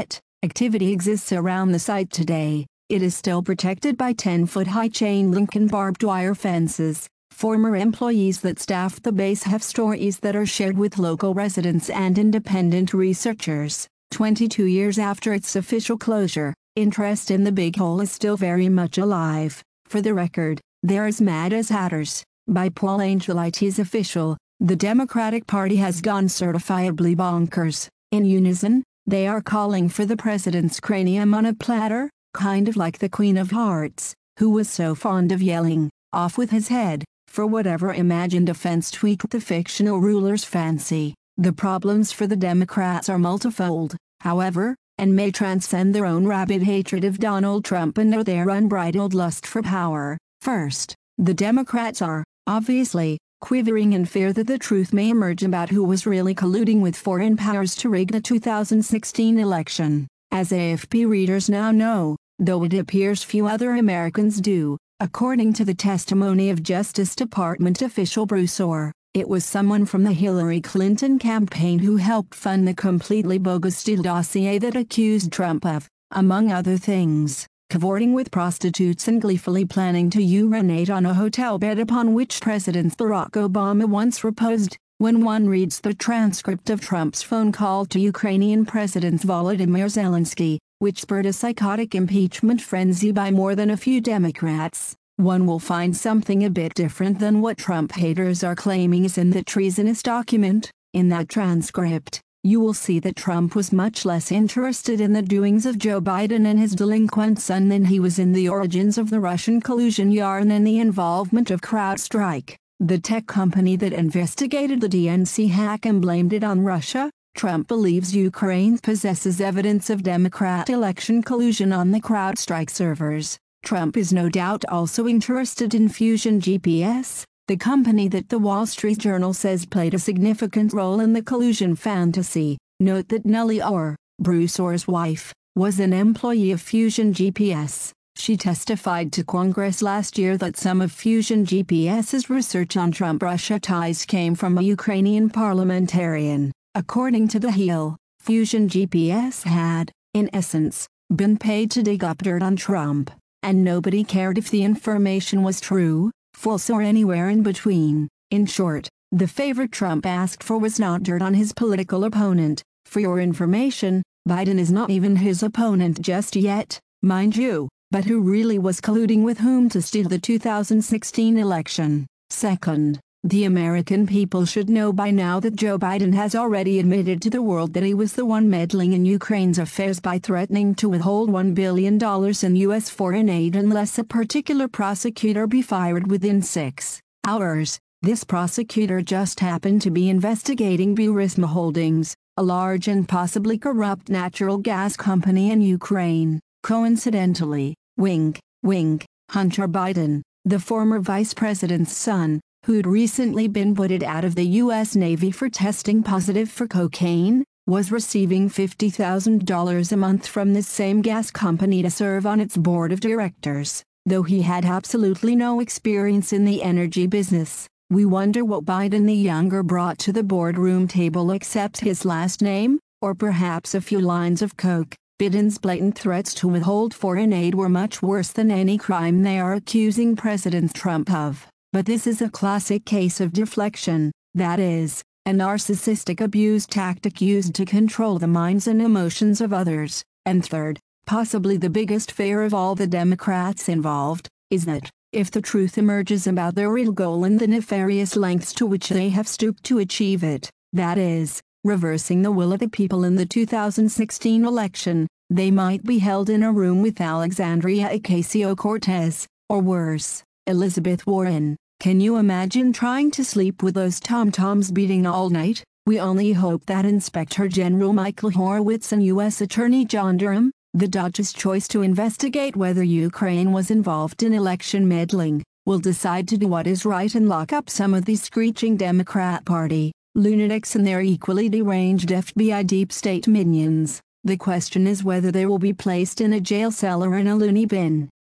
Activity exists around the site today. It is still protected by ten-foot-high chain-link and barbed wire fences. Former employees that staff the base have stories that are shared with local residents and independent researchers. twenty-two years after its official closure, interest in the Big Hole is still very much alive. For the record, they're as mad as hatters. By Paul Angelides official, the Democratic Party has gone certifiably bonkers. In unison, they are calling for the president's cranium on a platter, kind of like the Queen of Hearts, who was so fond of yelling, "Off with his head," for whatever imagined offense tweaked the fictional ruler's fancy. The problems for the Democrats are multifold, however, and may transcend their own rabid hatred of Donald Trump and their unbridled lust for power. First, the Democrats are, obviously, quivering in fear that the truth may emerge about who was really colluding with foreign powers to rig the two thousand sixteen election. As A F P readers now know, though it appears few other Americans do, according to the testimony of Justice Department official Bruce Ohr, it was someone from the Hillary Clinton campaign who helped fund the completely bogus Steele dossier that accused Trump of, among other things, cavorting with prostitutes and gleefully planning to urinate on a hotel bed upon which President Barack Obama once reposed. When one reads the transcript of Trump's phone call to Ukrainian President Volodymyr Zelensky, which spurred a psychotic impeachment frenzy by more than a few Democrats, one will find something a bit different than what Trump haters are claiming is in the treasonous document. In that transcript, you will see that Trump was much less interested in the doings of Joe Biden and his delinquent son than he was in the origins of the Russian collusion yarn and the involvement of CrowdStrike, the tech company that investigated the D N C hack and blamed it on Russia. Trump believes Ukraine possesses evidence of Democrat election collusion on the CrowdStrike servers. Trump is no doubt also interested in Fusion G P S, the company that the Wall Street Journal says played a significant role in the collusion fantasy. Note that Nellie Ohr, Bruce Ohr's wife, was an employee of Fusion G P S. She testified to Congress last year that some of Fusion GPS's research on Trump-Russia ties came from a Ukrainian parliamentarian. According to The Hill, Fusion G P S had, in essence, been paid to dig up dirt on Trump, and nobody cared if the information was true, false or anywhere in between. In short, the favor Trump asked for was not dirt on his political opponent. For your information, Biden is not even his opponent just yet, mind you, but who really was colluding with whom to steal the two thousand sixteen election? Second, the American people should know by now that Joe Biden has already admitted to the world that he was the one meddling in Ukraine's affairs by threatening to withhold one billion dollars in U S foreign aid unless a particular prosecutor be fired within six hours. This prosecutor just happened to be investigating Burisma Holdings, a large and possibly corrupt natural gas company in Ukraine. Coincidentally, wink, wink, Hunter Biden, the former vice president's son, who'd recently been booted out of the U S Navy for testing positive for cocaine, was receiving fifty thousand dollars a month from this same gas company to serve on its board of directors. Though he had absolutely no experience in the energy business, we wonder what Biden the younger brought to the boardroom table except his last name, or perhaps a few lines of coke. Biden's blatant threats to withhold foreign aid were much worse than any crime they are accusing President Trump of. But this is a classic case of deflection, that is, a narcissistic abuse tactic used to control the minds and emotions of others. And third, possibly the biggest fear of all the Democrats involved, is that, if the truth emerges about their real goal and the nefarious lengths to which they have stooped to achieve it, that is, reversing the will of the people in the two thousand sixteen election, they might be held in a room with Alexandria Ocasio-Cortez, or worse, Elizabeth Warren. Can you imagine trying to sleep with those tom-toms beating all night? We only hope that Inspector General Michael Horowitz and U S Attorney John Durham, the Dodge's choice to investigate whether Ukraine was involved in election meddling, will decide to do what is right and lock up some of these screeching Democrat Party lunatics and their equally deranged F B I deep state minions. The question is whether they will be placed in a jail cell or in a loony bin.